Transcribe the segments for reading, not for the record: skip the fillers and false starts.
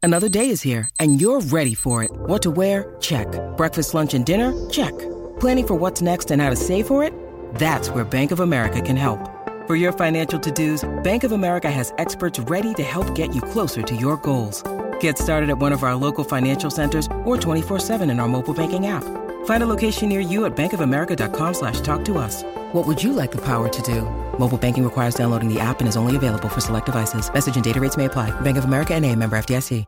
Another day is here, and you're ready for it. What to wear? Check. Breakfast, lunch, and dinner? Check. Planning for what's next and how to save for it? That's where Bank of America can help. For your financial to-dos, Bank of America has experts ready to help get you closer to your goals. Get started at one of our local financial centers or 24/7 in our mobile banking app. Find a location near you at bankofamerica.com/talktous. What would you like the power to do? Mobile banking requires downloading the app and is only available for select devices. Message and data rates may apply. Bank of America N.A., member FDIC.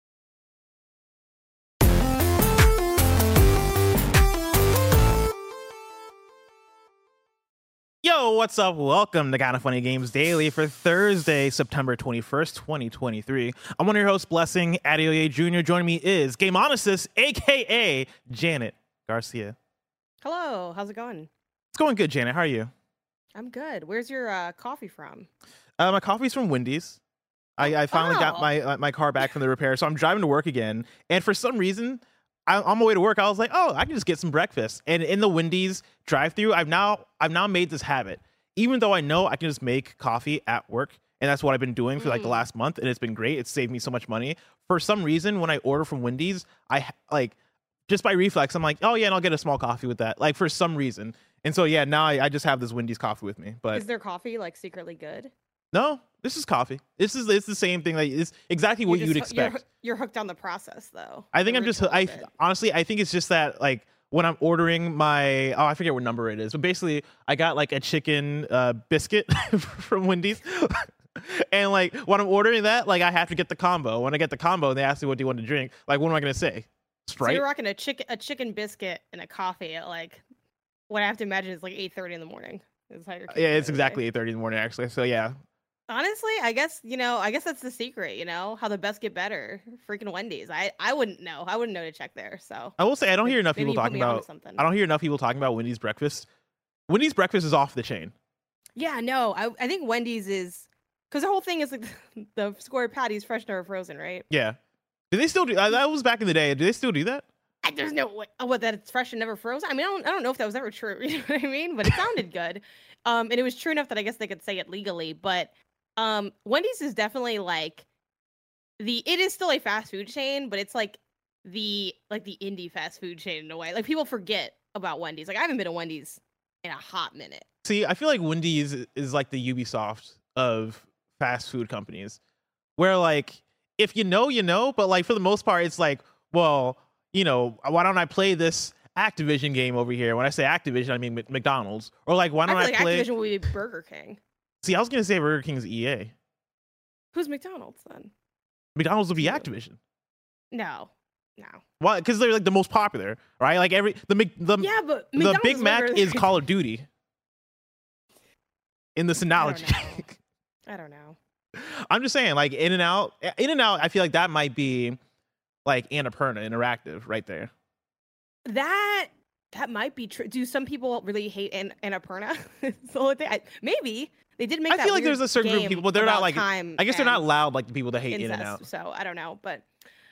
Yo, what's up? Welcome to Kinda Funny Games Daily for Thursday, September 21st, 2023. I'm one of your hosts, Blessing Adeoye Jr. Joining me is Gameonicist, a.k.a. Janet Garcia. Hello, how's it going? It's going good, Janet. How are you? I'm good. Where's your coffee from? My coffee's from Wendy's. I finally got my car back from the repair, so I'm driving to work again. And for some reason, on my way to work, I was like, oh, I can just get some breakfast. And in the Wendy's drive-thru, I've now made this habit. Even though I know I can just make coffee at work, and that's what I've been doing for like the last month, and it's been great. It's saved me so much money. For some reason, when I order from Wendy's, I like just by reflex, I'm like, oh yeah, and I'll get a small coffee with that. Like for some reason. And so yeah, now I just have this Wendy's coffee with me. But is their coffee like secretly good? No, this is coffee. It's the same thing. Like it's exactly what you'd expect. You're hooked on the process, though. I think honestly, I think it's just that like when I'm ordering my I forget what number it is, but basically I got like a chicken biscuit from Wendy's, and like when I'm ordering that, like I have to get the combo. When I get the combo, and they ask me what do you want to drink, like what am I gonna say? Sprite. So you're rocking a chicken biscuit and a coffee at like what I have to imagine is like 8:30 in the morning. Is how you're it's exactly 8:30 in the morning actually. So yeah. Honestly, I guess that's the secret, how the best get better. Freaking Wendy's. I wouldn't know. I wouldn't know to check there. So I will say I don't hear enough people talking about Wendy's breakfast. Wendy's breakfast is off the chain. Yeah, no. I think Wendy's is because the whole thing is like the square patties fresh or frozen, right? Yeah. Do they still do that? Was back in the day. Do they still do that? There's no way that it's fresh and never frozen. I mean, I don't know if that was ever true. You know what I mean? But it sounded good. And it was true enough that I guess they could say it legally, but Wendy's is definitely like it is still a fast food chain, but it's like the indie fast food chain in a way. Like people forget about Wendy's. Like I haven't been to Wendy's in a hot minute. See, I feel like Wendy's is like the Ubisoft of fast food companies, where like if you know, but like for the most part, it's like, well, why don't I play this Activision game over here? When I say Activision, I mean McDonald's, or like why don't I play Activision would be Burger King. See, I was gonna say Burger King's EA. Who's McDonald's then? McDonald's would be Activision. No. Why? Because they're like the most popular, right? Like the Big Mac is Call of Duty. In this analogy, I don't know. I'm just saying, like In-N-Out. I feel like that might be like Annapurna Interactive right there. That might be true. Do some people really hate Annapurna? It's the only thing. Maybe. They did make that. I feel like there's a certain group of people, but they're not like. I guess they're not loud like the people that hate incest, In-N-Out. So I don't know, but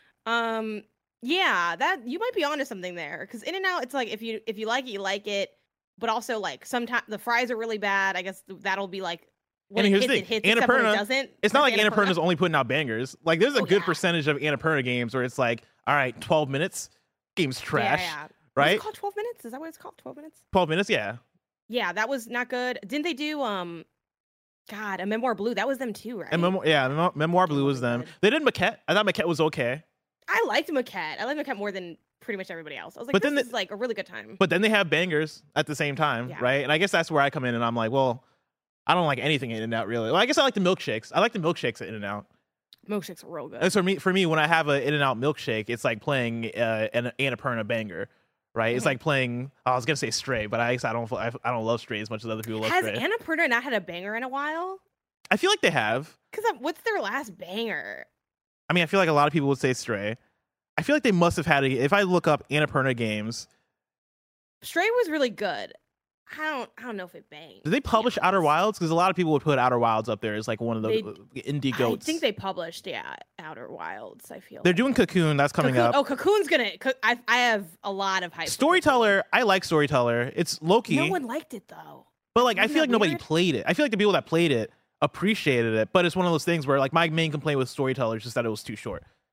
yeah, that you might be onto something there. Because In-N-Out, it's like if you like it, you like it, but also like sometimes the fries are really bad. I guess that'll be like. When it hits, Annapurna, it's not like Annapurna's only putting out bangers. Like there's a good percentage of Annapurna games where it's like, all right, 12 minutes, game's trash. Yeah. Right? Is it called 12 minutes? Is that what it's called? 12 minutes? 12 minutes, yeah. Yeah, that was not good. Didn't they do A Memoir Blue? That was them too, right? And Memoir Blue was them. They did Maquette. I thought Maquette was okay. I liked Maquette. I liked Maquette more than pretty much everybody else. I was like, this is like a really good time. But then they have bangers at the same time, right? And I guess that's where I come in and I'm like, well, I don't like anything In-N-Out really. Well, I guess I like the milkshakes. I like the milkshakes at In-N-Out. Milkshakes are real good. And so for me, when I have an In-N-Out milkshake, it's like playing an Annapurna banger. Right, it's like playing. I was gonna say Stray, but I don't love Stray as much as other people love Stray. Has Annapurna not had a banger in a while? I feel like they have. Because what's their last banger? I mean, I feel like a lot of people would say Stray. I feel like they must have had if I look up Annapurna games, Stray was really good. I don't know if it banged. Did they publish Outer Wilds? Because a lot of people would put Outer Wilds up there as like one of the indie goats. I think they published, Outer Wilds. I feel they're doing Cocoon. That's coming up. Oh, Cocoon's gonna. I have a lot of hype. Storyteller. I like Storyteller. It's low-key. No one liked it though. But like, I feel like nobody played it. I feel like the people that played it appreciated it. But it's one of those things where like my main complaint with Storyteller is just that it was too short.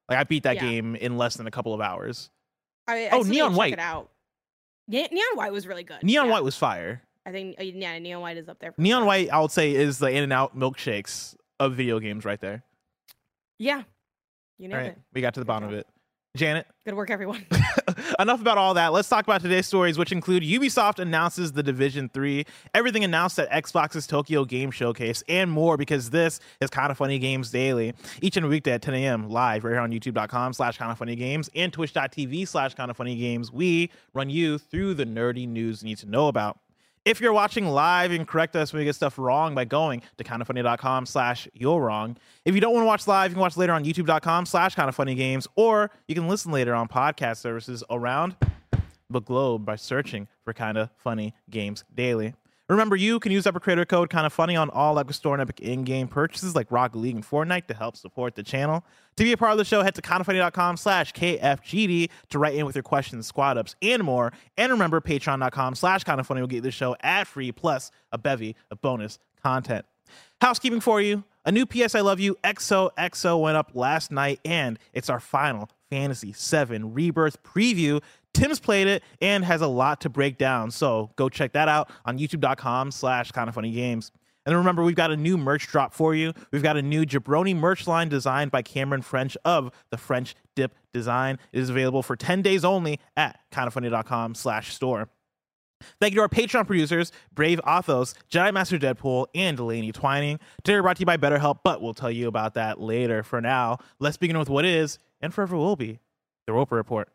Like I beat that Yeah. game in less than a couple of hours. I Oh, still need Neon to check White. it out. Neon White was really good. Neon Yeah. White was fire. I think Neon White is up there. For Neon sure. White, I would say, is the In-N-Out milkshakes of video games right there. Yeah, you All nailed right, it. we got to the Good bottom job. of it. Janet, Good work, everyone. enough about all that. Let's talk about today's stories, which include Ubisoft announces The Division 3, everything announced at Xbox's Tokyo Game Showcase, and more, because this is Kinda Funny Games Daily. Each and every weekday at 10 a.m. live right here on youtube.com/kindafunnygames and twitch.tv/kindafunnygames. We run you through the nerdy news you need to know about. If you're watching live, and correct us when we get stuff wrong by going to kindafunny.com/you're wrong. If you don't want to watch live, you can watch later on youtube.com/kindafunnygames, or you can listen later on podcast services around the globe by searching for Kinda Funny Games Daily. Remember, you can use Epic Creator Code Kinda Funny on all Epic Store and Epic in-game purchases like Rocket League and Fortnite to help support the channel. To be a part of the show, head to kindafunny.com/KFGD to write in with your questions, squad ups, and more. And remember, patreon.com/kindafunny will get you the show ad-free, plus a bevy of bonus content. Housekeeping for you. A new PS I Love You XOXO went up last night, and it's our Final Fantasy VII Rebirth preview. Tim's played it and has a lot to break down, so go check that out on youtube.com/kindafunnygames. And remember, we've got a new merch drop for you. We've got a new Jabroni merch line designed by Cameron French of the French Dip Design. It is available for 10 days only at kindafunny.com/store. Thank you to our Patreon producers, Brave Athos, Jedi Master Deadpool, and Delaney Twining. Today we're brought to you by BetterHelp, but we'll tell you about that later. For now, let's begin with what is, and forever will be, the Roper Report.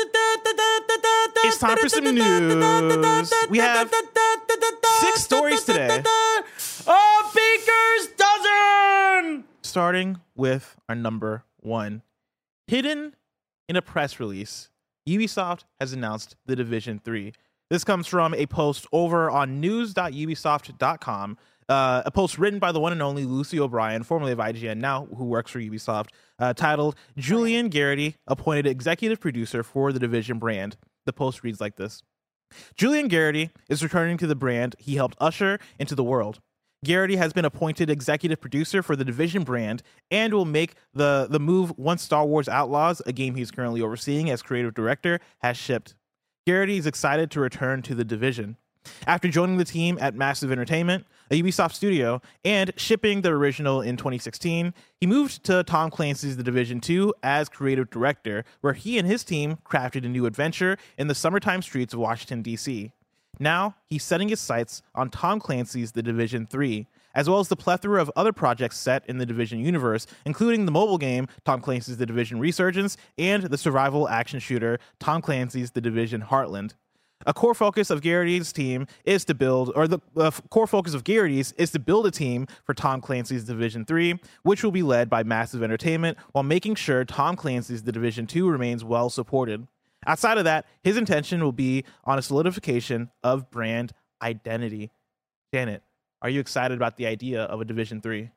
It's time for some news. We have 6 stories today. A baker's dozen! Starting with our number 1. Hidden in a press release, Ubisoft has announced The Division 3. This comes from a post over on news.ubisoft.com, a post written by the one and only Lucy O'Brien, formerly of IGN, now who works for Ubisoft, titled, Julian Garrity, appointed executive producer for the Division brand. The post reads like this. Julian Garrity is returning to the brand he helped usher into the world. Garrity has been appointed executive producer for the Division brand and will make the move once Star Wars Outlaws, a game he's currently overseeing as creative director, has shipped. Garrity is excited to return to the Division. After joining the team at Massive Entertainment, a Ubisoft studio, and shipping the original in 2016, he moved to Tom Clancy's The Division 2 as creative director, where he and his team crafted a new adventure in the summertime streets of Washington, D.C. Now, he's setting his sights on Tom Clancy's The Division 3, as well as the plethora of other projects set in the Division universe, including the mobile game Tom Clancy's The Division Resurgence and the survival action shooter Tom Clancy's The Division Heartland. A core focus of Garrity's team is to build, or the core focus of Garrity's is to build a team for Tom Clancy's Division 3, which will be led by Massive Entertainment, while making sure Tom Clancy's The Division 2 remains well supported. Outside of that, his intention will be on a solidification of brand identity. Janet, are you excited about the idea of a Division 3?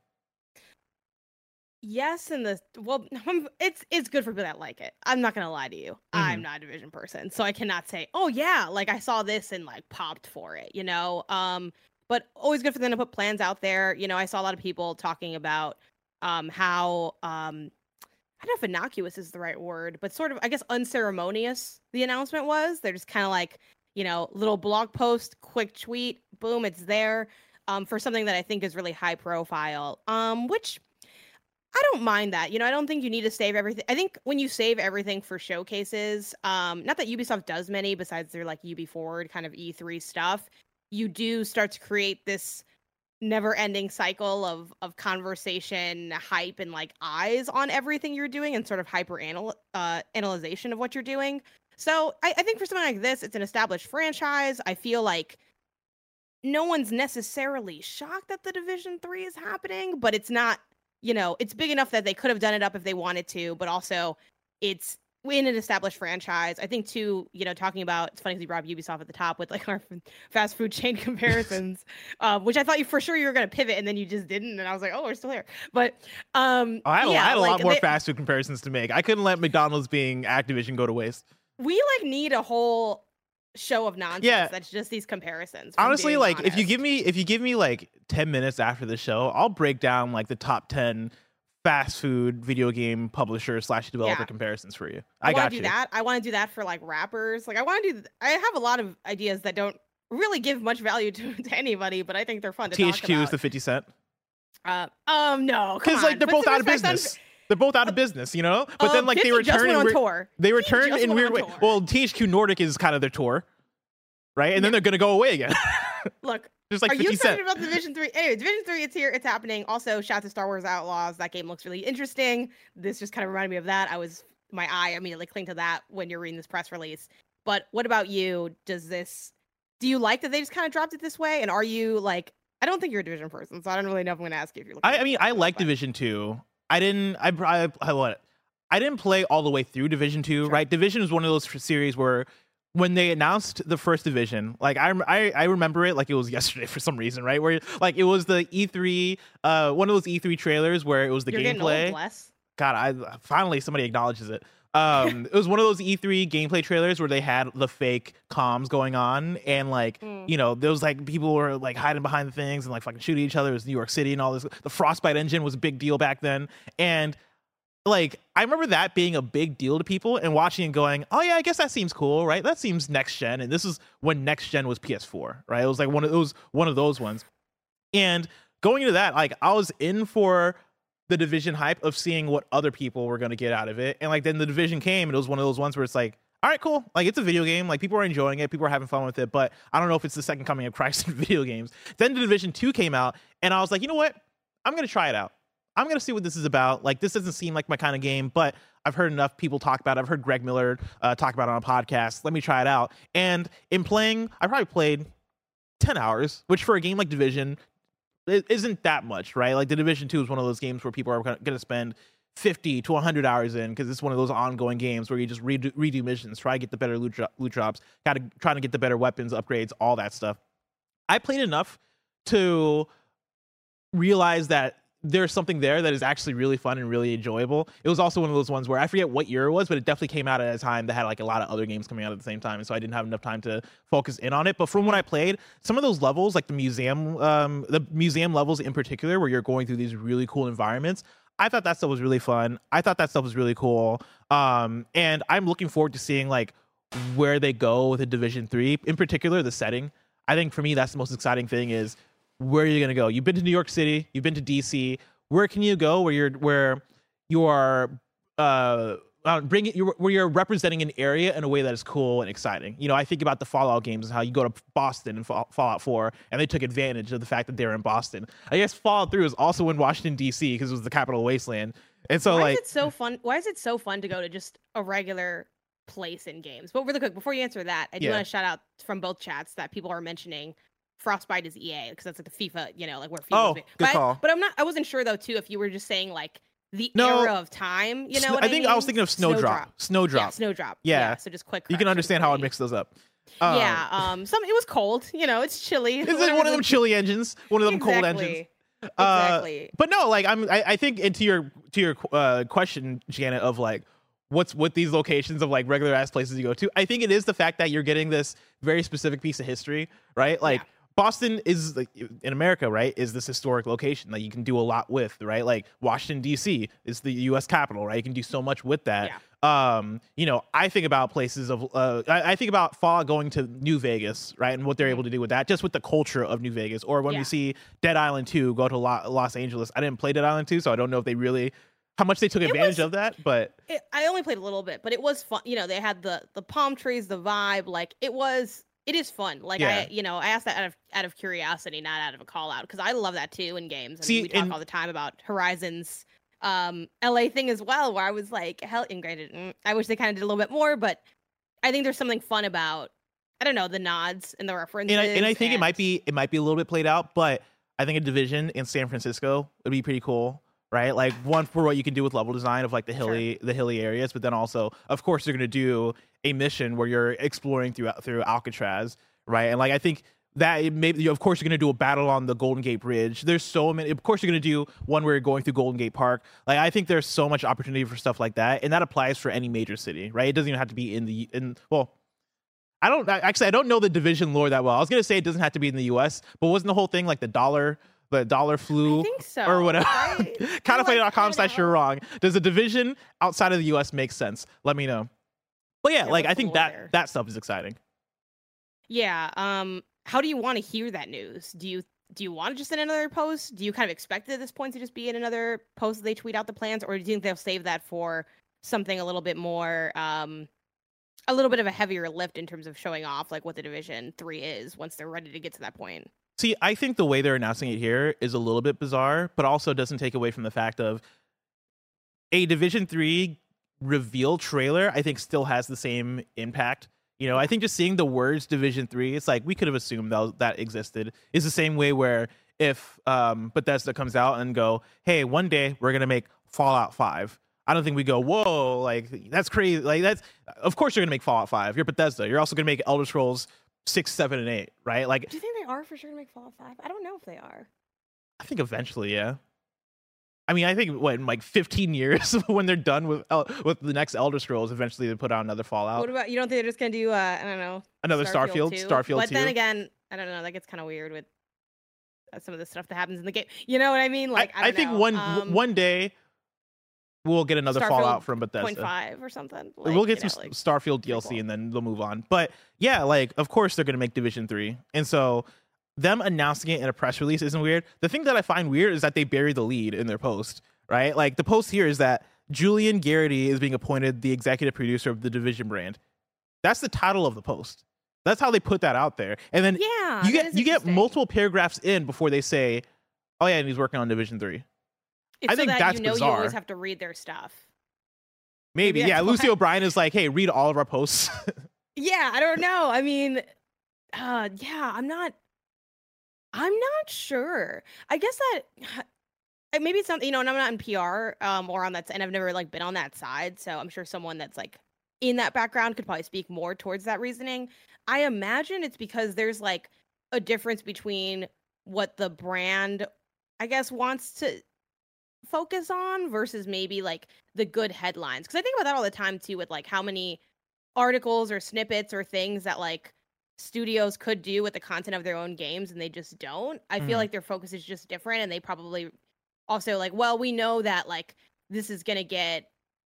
Yes, it's good for people that like it. I'm not gonna lie to you. I'm not a Division person, so I cannot say, oh yeah, like I saw this and like popped for it, you know. But always good for them to put plans out there. You know, I saw a lot of people talking about how I don't know if innocuous is the right word, but sort of, I guess, unceremonious the announcement was. They're just kind of like, you know, little blog post, quick tweet, boom, it's there. For something that I think is really high profile. Which I don't mind that. You know, I don't think you need to save everything. I think when you save everything for showcases, not that Ubisoft does many besides their like Ubi Forward kind of E3 stuff, you do start to create this never-ending cycle of conversation, hype, and like eyes on everything you're doing and sort of analyzation of what you're doing. So I think for something like this, it's an established franchise. I feel like no one's necessarily shocked that the Division 3 is happening, but it's not, you know, it's big enough that they could have done it up if they wanted to, but also it's in an established franchise. I think too, you know, talking about, it's funny because you brought up Ubisoft at the top with like our fast food chain comparisons, which I thought you for sure you were going to pivot and then you just didn't. And I was like, oh, we're still here. But I had a lot more fast food comparisons to make. I couldn't let McDonald's being Activision go to waste. We like need a whole show of nonsense that's just these comparisons. Honestly, like if you give me like 10 minutes after the show, I'll break down like the top 10 fast food video game publisher / developer comparisons for you. I got you. I want to do that for like rappers. Like I have a lot of ideas that don't really give much value to anybody, but I think they're fun to talk about. THQ is the 50 Cent. No, because like they're both out of business. They're both out of business, you know. But then like they return on tour. They return in weird ways. Well, THQ Nordic is kind of their tour, right? And then they're gonna go away again. Look, just like are 50 you excited Cent. about Division 3? Anyway, Division 3, it's here, it's happening. Also, shout out to Star Wars Outlaws. That game looks really interesting. This just kind of reminded me of that. My eye immediately clinged to that when you're reading this press release. But what about you? Do you like that they just kind of dropped it this way? And are you like, I don't think you're a Division person, so I don't really know if I'm going to ask you if you're looking. I like Division 2. I didn't play all the way through Division 2, right? Division is one of those series where when they announced the first Division, like I remember it like it was yesterday for some reason, right? Where like it was the E3, one of those E3 trailers where it was the gameplay. God, finally somebody acknowledges it. It was one of those E3 gameplay trailers where they had the fake comms going on, and like you know, there was like people were like hiding behind the things and like fucking shooting each other. It was New York City and all this. The Frostbite engine was a big deal back then, and like I remember that being a big deal to people and watching and going, oh yeah, I guess that seems cool, right? That seems next gen, and this is when next gen was PS4, right? It was like one of those ones, and going into that, like I was in for the Division hype of seeing what other people were going to get out of it. And like then the Division came and it was one of those ones where it's like, all right, cool. Like it's a video game. Like people are enjoying it. People are having fun with it. But I don't know if it's the second coming of Christ in video games. Then the Division 2 came out and I was like, you know what? I'm going to try it out. I'm going to see what this is about. Like this doesn't seem like my kind of game, but I've heard enough people talk about it. I've heard Greg Miller talk about it on a podcast. Let me try it out. And in playing, I probably played 10 hours, which for a game like Division, it isn't that much, right? Like the Division 2 is one of those games where people are going to spend 50 to 100 hours in because it's one of those ongoing games where you just redo missions, try to get the better loot drops, trying to get the better weapons, upgrades, all that stuff. I played enough to realize that there's something there that is actually really fun and really enjoyable. It was also one of those ones where I forget what year it was, but it definitely came out at a time that had like a lot of other games coming out at the same time, and so I didn't have enough time to focus in on it. But from when I played, some of those levels, like the museum levels in particular, where you're going through these really cool environments, I thought that stuff was really fun. I thought that stuff was really cool. And I'm looking forward to seeing like where they go with a Division 3, in particular the setting. I think for me that's the most exciting thing is, where are you going to go? You've been to New York City, you've been to DC. Where can you go where you are where you're representing an area in a way that is cool and exciting? You know, I think about the Fallout games and how you go to Boston and Fallout 4, and they took advantage of the fact that they were in Boston. I guess Fallout 3 was also in Washington D.C. because it was the capital wasteland. And so why is it so fun? Why is it so fun to go to just a regular place in games? But really quick, before you answer that, I do want to shout out from both chats that people are mentioning Frostbite is EA because that's like the FIFA, you know, like where FIFA. Good call. But I wasn't sure though too if you were just saying like the era of time. You know, what I mean? I was thinking of Snowdrop. Snowdrop. Yeah. So just quick. You can understand how I mix those up. It was cold. You know, it's chilly. Is it one of them chilly engines? One of them cold engines. Exactly. But no, like I think to your question, Janet, of like what's with these locations of like regular ass places you go to. I think it is the fact that you're getting this very specific piece of history, right? Like. Boston is like in America, right? Is this historic location that you can do a lot with, right? Like Washington D.C. is the U.S. capital, right? You can do so much with that. Yeah. You know, I think about places of I think about Fallout going to New Vegas, right, and what they're able to do with that, just with the culture of New Vegas. Or when we see Dead Island 2 go to Los Angeles. I didn't play Dead Island 2, so I don't know if they really how much they took advantage of that. But I only played a little bit, but it was fun. You know, they had the palm trees, the vibe, like it is fun. Like I asked that out of curiosity, not out of a call out, because I love that too in games. We talk all the time about Horizon's LA thing as well, where I was like, hell, and granted, I wish they kind of did a little bit more, but I think there's something fun about, I don't know, the nods and the references. And I think it might be a little bit played out, but I think a Division in San Francisco would be pretty cool. Right, like one for what you can do with level design of like the hilly areas, but then also, of course, you're going to do a mission where you're exploring through Alcatraz, right? And like I think that maybe, of course, you're going to do a battle on the Golden Gate Bridge. There's so many. Of course, you're going to do one where you're going through Golden Gate Park. Like I think there's so much opportunity for stuff like that, and that applies for any major city, right? It doesn't even have to be I don't know the Division lore that well. I was going to say it doesn't have to be in the U.S., but wasn't the whole thing like the dollar the dollar I flu think so. or whatever. Right? Kindoffunny.com / you're wrong. Does a division outside of the US make sense? Let me know. But yeah, like I what's the think lore that there? that stuff is exciting. Yeah. How do you want to hear that news? Do you want to just send another post? Do you kind of expect it at this point to just be in another post that they tweet out the plans, or do you think they'll save that for something a little bit more, a little bit of a heavier lift in terms of showing off like what the Division 3 is once they're ready to get to that point? See, I think the way they're announcing it here is a little bit bizarre, but also doesn't take away from the fact of a Division 3 reveal trailer, I think still has the same impact. You know, I think just seeing the words Division 3, it's like we could have assumed that existed. Is the same way where if Bethesda comes out and go, hey, one day we're going to make Fallout 5. I don't think we go, whoa, like that's crazy. Like that's, of course you're going to make Fallout 5. You're Bethesda. You're also going to make Elder Scrolls 6, 7, and 8, right? Like, Do you think they are for sure to make Fallout 5? I don't know if they are. I think eventually, yeah. I mean, I think what in like 15 years when they're done with the next Elder Scrolls, eventually they put out another Fallout, What about, you don't think they're just gonna do I don't know, another Starfield 2? 2. But then again, I don't know, that gets kind of weird with some of the stuff that happens in the game. You know what I mean? Like I think don't know. one day we'll get another Starfield Fallout from Bethesda. 0.5 or something. Like, We'll get you some know, like, Starfield pretty DLC cool. and then they'll move on. But yeah, like of course they're gonna make Division 3, and so them announcing it in a press release isn't weird. The thing that I find weird is that they bury the lead in their post. Right? Like the post here is that Julian Garrity is being appointed the executive producer of the Division brand. That's the title of the post. That's how they put that out there. And then Yeah, you that get is you get interesting. multiple paragraphs in before they say, "Oh yeah, and he's working on Division 3." It's I so think that that's you know you bizarre. always have to read their stuff. Maybe Maybe yeah. that's Lucy why. O'Brien is like, "Hey, read all of our posts." Yeah, I don't know. I mean, yeah, I'm not sure. I guess that maybe it's something, and I'm not in PR or on that, and I've never like been on that side, so I'm sure someone that's like in that background could probably speak more towards that reasoning. I imagine it's because there's like a difference between what the brand, I guess, wants to focus on versus maybe like the good headlines. Because I think about that all the time too, with like how many articles or snippets or things that like studios could do with the content of their own games and they just don't. I feel Mhm. like their focus is just different, and they probably also like, well, we know that like this is gonna get,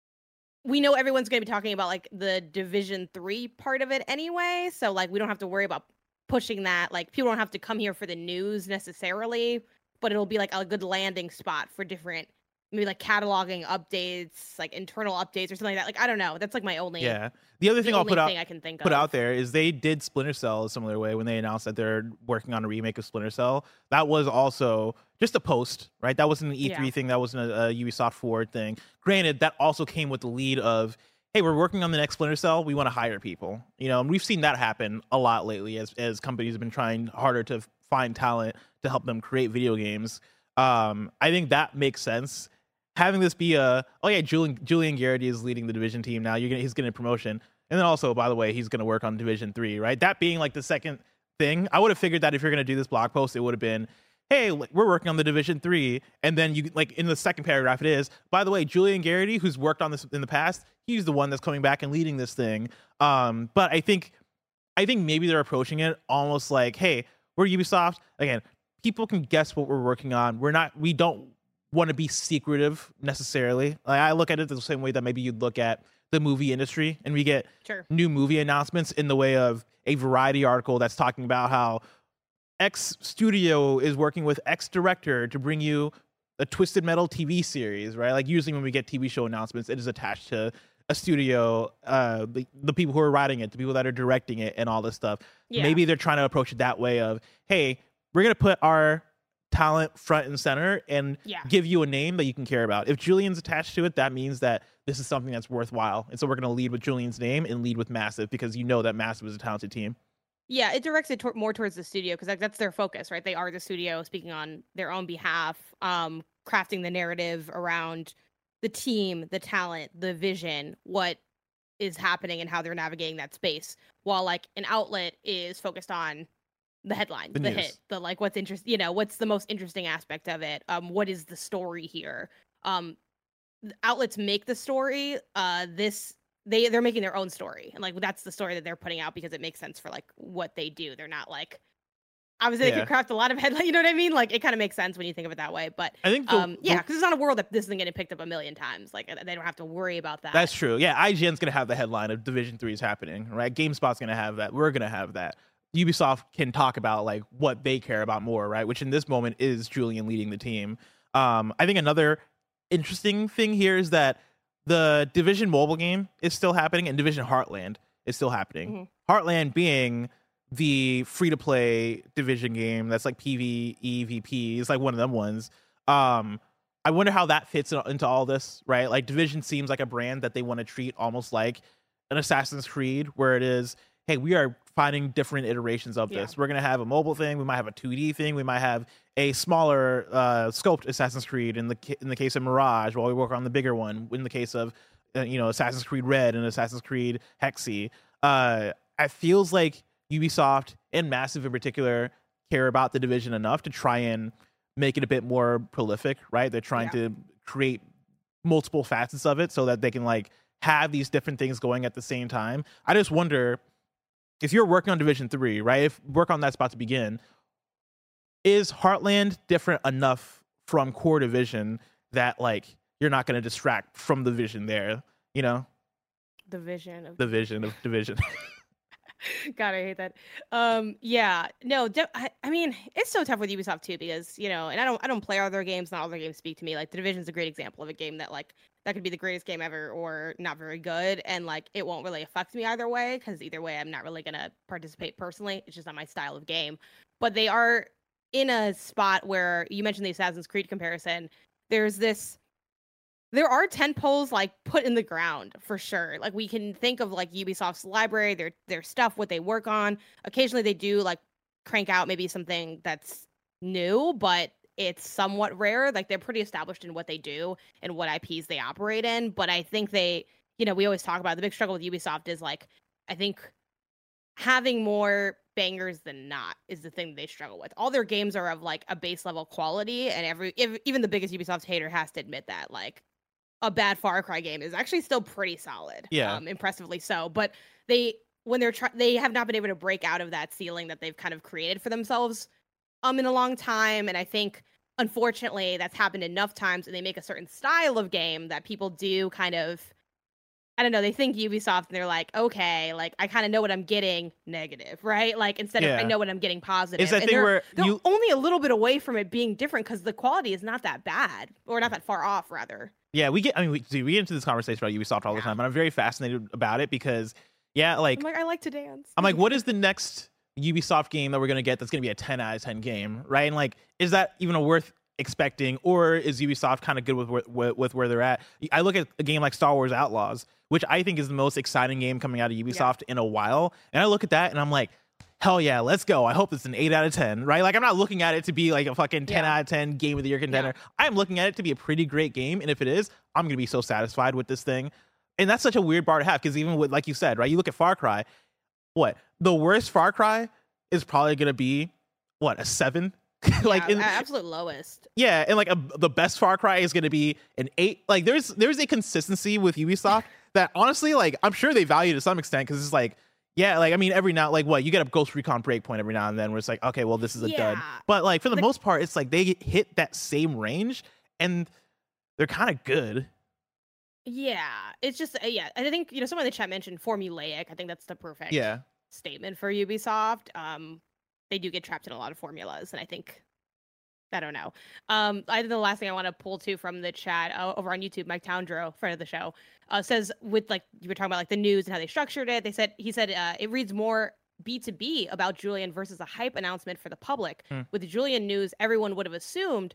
we know everyone's gonna be talking about like the Division 3 part of it anyway, so like we don't have to worry about pushing that. Like people don't have to come here for the news necessarily, but it'll be like a good landing spot for different, maybe like cataloging updates, like internal updates or something like that. Like I don't know. That's like my only Yeah. The other thing I'll only put out thing I can think put of. out there is they did Splinter Cell a similar way when they announced that they're working on a remake of Splinter Cell. That was also just a post, right? That wasn't an E3 Yeah. thing. That wasn't a Ubisoft Forward thing. Granted, that also came with the lead of, hey, we're working on the next Splinter Cell. We want to hire people. And we've seen that happen a lot lately as companies have been trying harder to find talent to help them create video games. I think that makes sense. Having this be Julian Garrity is leading the Division team now. He's getting a promotion. And then also, by the way, he's going to work on Division 3, right? That being like the second thing. I would have figured that if you're going to do this blog post, it would have been, hey, we're working on the Division 3. And then you like in the second paragraph, it is, by the way, Julian Garrity, who's worked on this in the past, he's the one that's coming back and leading this thing. But I think maybe they're approaching it almost like, hey, we're Ubisoft. Again, people can guess what we're working on. We don't want to be secretive necessarily. Like, I look at it the same way that maybe you'd look at the movie industry, and we get Sure. new movie announcements in the way of a Variety article that's talking about how X studio is working with X director to bring you a Twisted Metal TV series, right? Like usually when we get TV show announcements, it is attached to a studio, the people who are writing it, the people that are directing it, and all this stuff. Yeah. Maybe they're trying to approach it that way of, hey, we're going to put our talent front and center and Yeah. give you a name that you can care about. If Julian's attached to it, that means that this is something that's worthwhile. And so we're going to lead with Julian's name and lead with Massive, because you know that Massive is a talented team. Yeah, it directs it more towards the studio because like, that's their focus, right? They are the studio speaking on their own behalf, crafting the narrative around the team, the talent, the vision, what is happening and how they're navigating that space. While like an outlet is focused on the headline, The the news. hit, the like what's what's the most interesting aspect of it? What is the story here? The outlets make the story. They're making their own story, and like that's the story that they're putting out because it makes sense for like what they do. They're not like obviously they could craft a lot of headlines. You know what I mean? Like it kind of makes sense when you think of it that way. But I think because it's not a world that this isn't getting picked up a million times. Like they don't have to worry about that. That's true. Yeah, IGN's gonna have the headline of Division 3 is happening, right? GameSpot's gonna have that. We're gonna have that. Ubisoft can talk about like what they care about more, right? Which in this moment is Julian leading the team. I think another interesting thing here is that the Division mobile game is still happening and Division Heartland is still happening. Heartland being the free-to-play Division game that's like PvE, is like one of them ones. I wonder how that fits into all this, right? Like Division seems like a brand that they want to treat almost like an Assassin's Creed, where it is, hey, we are finding different iterations of this. We're going to have a mobile thing. We might have a 2D thing. We might have a smaller scoped Assassin's Creed in the case of Mirage, while we work on the bigger one. In the case of, Assassin's Creed Red and Assassin's Creed Hexy. It feels like Ubisoft and Massive in particular care about the Division enough to try and make it a bit more prolific, right? They're trying to create multiple facets of it so that they can like have these different things going at the same time. I just wonder if you're working on Division 3, right? If work on that's about to begin, is Heartland different enough from core Division that like you're not going to distract from the vision there, The vision of Division. God, I hate that. Yeah, no, I mean, it's so tough with Ubisoft too because and I don't play other games. Not all their games speak to me. Like The Division's a great example of a game that like that could be the greatest game ever or not very good, and like it won't really affect me either way because either way I'm not really gonna participate personally. It's just not my style of game. But they are in a spot where you mentioned the Assassin's Creed comparison. There are tentpoles like put in the ground for sure. Like we can think of like Ubisoft's library, their stuff, what they work on. Occasionally they do like crank out maybe something that's new, but it's somewhat rare. Like they're pretty established in what they do and what IPs they operate in. But I think we always talk about the big struggle with Ubisoft is like, I think having more bangers than not is the thing they struggle with. All their games are of like a base level quality, and even the biggest Ubisoft hater has to admit that like a bad Far Cry game is actually still pretty solid. Yeah. Impressively so. But they have not been able to break out of that ceiling that they've kind of created for themselves in a long time. And I think unfortunately that's happened enough times, and they make a certain style of game that people do kind of, I don't know, they think Ubisoft and they're like, okay, like I kind of know what I'm getting negative, right? Like instead of I know what I'm getting positive. Is that thing where they're only a little bit away from it being different because the quality is not that bad, or not that far off rather. Yeah, we get into this conversation about Ubisoft all the time, and I'm very fascinated about it because, I like to dance. I'm like, what is the next Ubisoft game that we're gonna get that's gonna be a 10 out of 10 game, right? And like, is that even worth expecting, or is Ubisoft kind of good with where they're at? I look at a game like Star Wars Outlaws, which I think is the most exciting game coming out of Ubisoft in a while, and I look at that and I'm like, hell yeah, let's go. I hope it's an 8 out of 10, right? Like, I'm not looking at it to be like a fucking 10 out of 10 game of the year contender. I'm looking at it to be a pretty great game. And if it is, I'm going to be so satisfied with this thing. And that's such a weird bar to have because even with, like you said, right? You look at Far Cry, the worst Far Cry is probably going to be, a 7? Like absolute lowest. Yeah. And like the best Far Cry is going to be an 8. Like there's a consistency with Ubisoft that honestly, like, I'm sure they value to some extent because it's like, yeah, like, I mean, every now, like, you get a Ghost Recon Breakpoint every now and then where it's like, okay, well, this is a dud. But, like, for the most part, it's like they hit that same range and they're kind of good. Yeah. It's just, I think, someone in the chat mentioned formulaic. I think that's the perfect statement for Ubisoft. They do get trapped in a lot of formulas, and I don't know. I think the last thing I want to pull to from the chat over on YouTube, Mike Towndrow, friend of the show, says with like you were talking about like the news and how they structured it. He said it reads more B2B about Julian versus a hype announcement for the public. With the Julian news, everyone would have assumed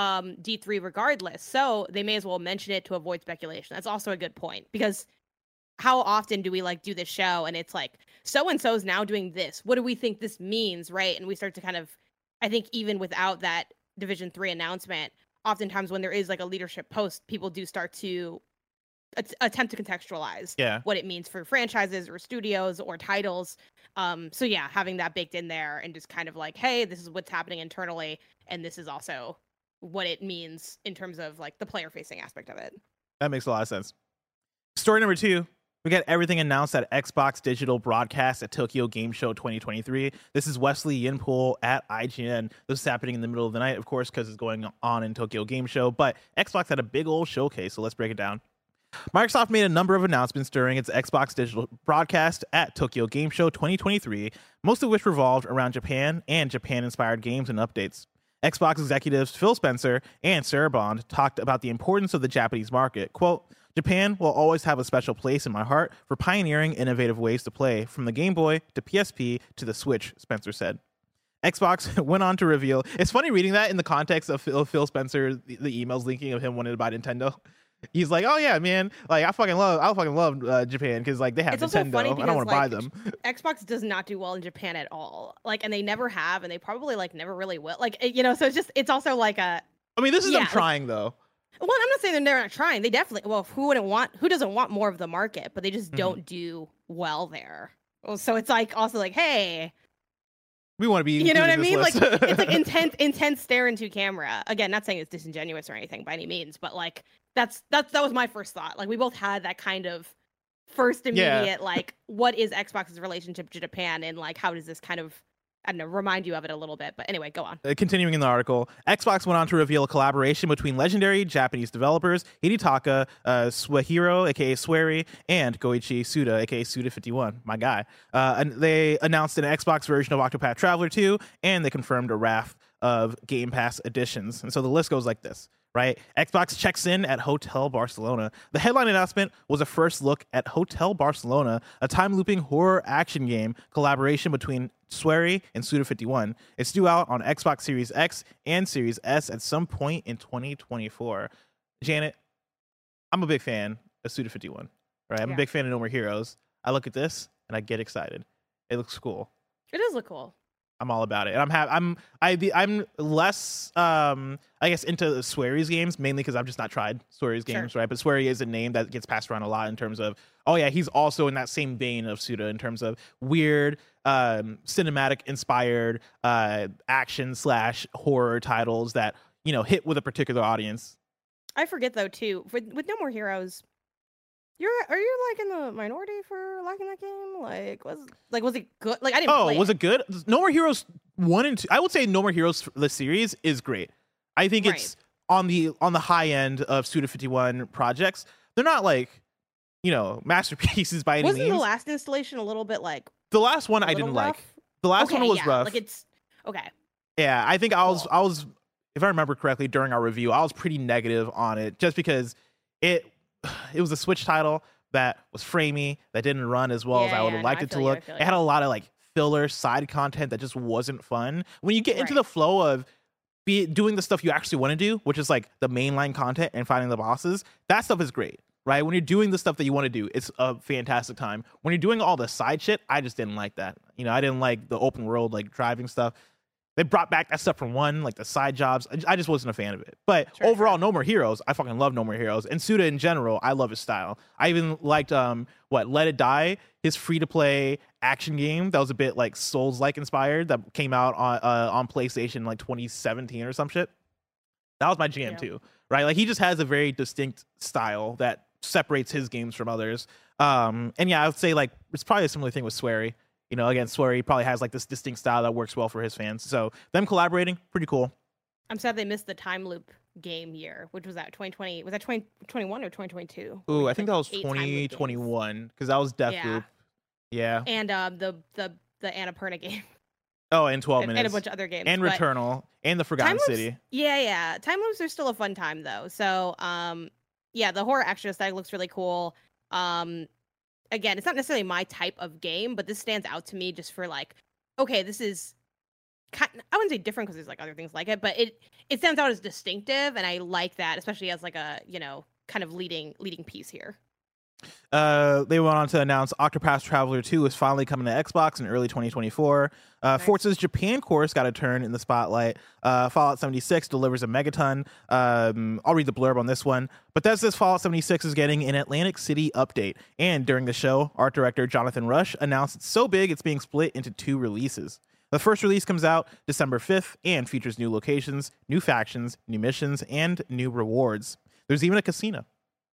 D3 regardless, so they may as well mention it to avoid speculation. That's also a good point because how often do we like do this show and it's like so and so's now doing this? What do we think this means, right? And we start to kind of, I think even without that Division 3 announcement, oftentimes when there is like a leadership post, people do start to attempt to contextualize what it means for franchises or studios or titles. So yeah, having that baked in there and just kind of like, hey, this is what's happening internally, and this is also what it means in terms of like the player facing aspect of it. That makes a lot of sense. Story number 2 We got everything announced at Xbox Digital Broadcast at Tokyo Game Show 2023. This is Wesley Yinpool at IGN. This is happening in the middle of the night, of course, because it's going on in Tokyo Game Show. But Xbox had a big old showcase, so let's break it down. Microsoft made a number of announcements during its Xbox Digital Broadcast at Tokyo Game Show 2023, most of which revolved around Japan and Japan-inspired games and updates. Xbox executives Phil Spencer and Sarah Bond talked about the importance of the Japanese market. Quote, Japan will always have a special place in my heart for pioneering innovative ways to play, from the Game Boy to PSP to the Switch, Spencer said. Xbox went on to reveal, it's funny reading that in the context of Phil Spencer, the emails leaking of him wanting to buy Nintendo. He's like, oh yeah, man, like I fucking love Japan because like they have Nintendo. I don't want to buy them. Xbox does not do well in Japan at all. Like, and they never have, and they probably like never really will. Like, you know, so it's also like a. I mean, this is them trying though. Well, I'm not saying they're not trying. They definitely. Well, who doesn't want more of the market? But they just don't do well there. So it's like also like, hey, we want to be. You know what I mean? Like it's like intense stare into camera. Again, not saying it's disingenuous or anything by any means, but like that was my first thought. Like we both had that kind of first immediate like, what is Xbox's relationship to Japan, and like how does this kind of, I don't know, remind you of it a little bit. But anyway, go on. Continuing in the article, Xbox went on to reveal a collaboration between legendary Japanese developers Hidetaka Suehiro, aka Swery, and Goichi Suda, aka Suda51, my guy. And they announced an Xbox version of Octopath Traveler 2, and they confirmed a raft of Game Pass editions. And so the list goes like this. Right? Xbox checks in at Hotel Barcelona. The headline announcement was a first look at Hotel Barcelona, a time-looping horror action game collaboration between Swery and Suda51. It's due out on Xbox Series X and Series S at some point in 2024. Janet, I'm a big fan of Suda51. Right? I'm a big fan of No More Heroes. I look at this and I get excited. It looks cool. It does look cool. I'm all about it, and I'm less I guess into Swery's games, mainly because I've just not tried Swery's games, right? But Swery is a name that gets passed around a lot in terms of, oh yeah, he's also in that same vein of Suda in terms of weird cinematic inspired action / horror titles that, you know, hit with a particular audience. I forget though too, with No More Heroes, are you like in the minority for liking that game? Was it good? Like I didn't play was it good? No More Heroes 1 and 2. I would say No More Heroes, the series, is great. I think it's on the high end of Suda51 projects. They're not like, you know, masterpieces by any means. Wasn't the last installation a little bit like the last one I didn't rough? Like. The last one was rough. Like it's okay. Yeah, I think I was if I remember correctly during our review, I was pretty negative on it just because it was a Switch title that was framey, that didn't run as well as I would have liked it to look. It had a lot of like filler side content that just wasn't fun. When you get into the flow of doing the stuff you actually want to do, which is like the mainline content and finding the bosses, that stuff is great, right? When you're doing the stuff that you want to do, it's a fantastic time. When you're doing all the side shit, I just didn't like that. You know, I didn't like the open world, like driving stuff. They brought back that stuff from 1, like the side jobs. I just wasn't a fan of it. But overall, No More Heroes, I fucking love No More Heroes. And Suda in general, I love his style. I even liked, Let It Die, his free-to-play action game that was a bit like Souls-like inspired that came out on PlayStation like 2017 or some shit. That was my jam too, right? Like he just has a very distinct style that separates his games from others. And yeah, I would say like it's probably a similar thing with Swery. You know, again, Swery probably has like this distinct style that works well for his fans. So them collaborating, pretty cool. I'm sad they missed the time loop game year, which was that 2020. Was that 2021 or 2022? Ooh, I think that was 2021 because that was Deathloop. Yeah. And the Annapurna game. Oh, and 12 minutes. And a bunch of other games. And Returnal and the Forgotten City. Yeah. Time loops are still a fun time though. So yeah, the horror action aesthetic looks really cool. Again, it's not necessarily my type of game, but this stands out to me just for like, okay, this is I wouldn't say different because there's like other things like it, but it stands out as distinctive, and I like that, especially as like a, you know, kind of leading piece here. They went on to announce Octopath Traveler 2 is finally coming to Xbox in early 2024. Nice. Forza's Japan course got a turn in the spotlight. Fallout 76 delivers a megaton. I'll read the blurb on this one. Bethesda's Fallout 76 is getting an Atlantic City update. And during the show, art director Jonathan Rush announced it's so big it's being split into 2 releases. The first release comes out December 5th and features new locations, new factions, new missions, and new rewards. There's even a casino.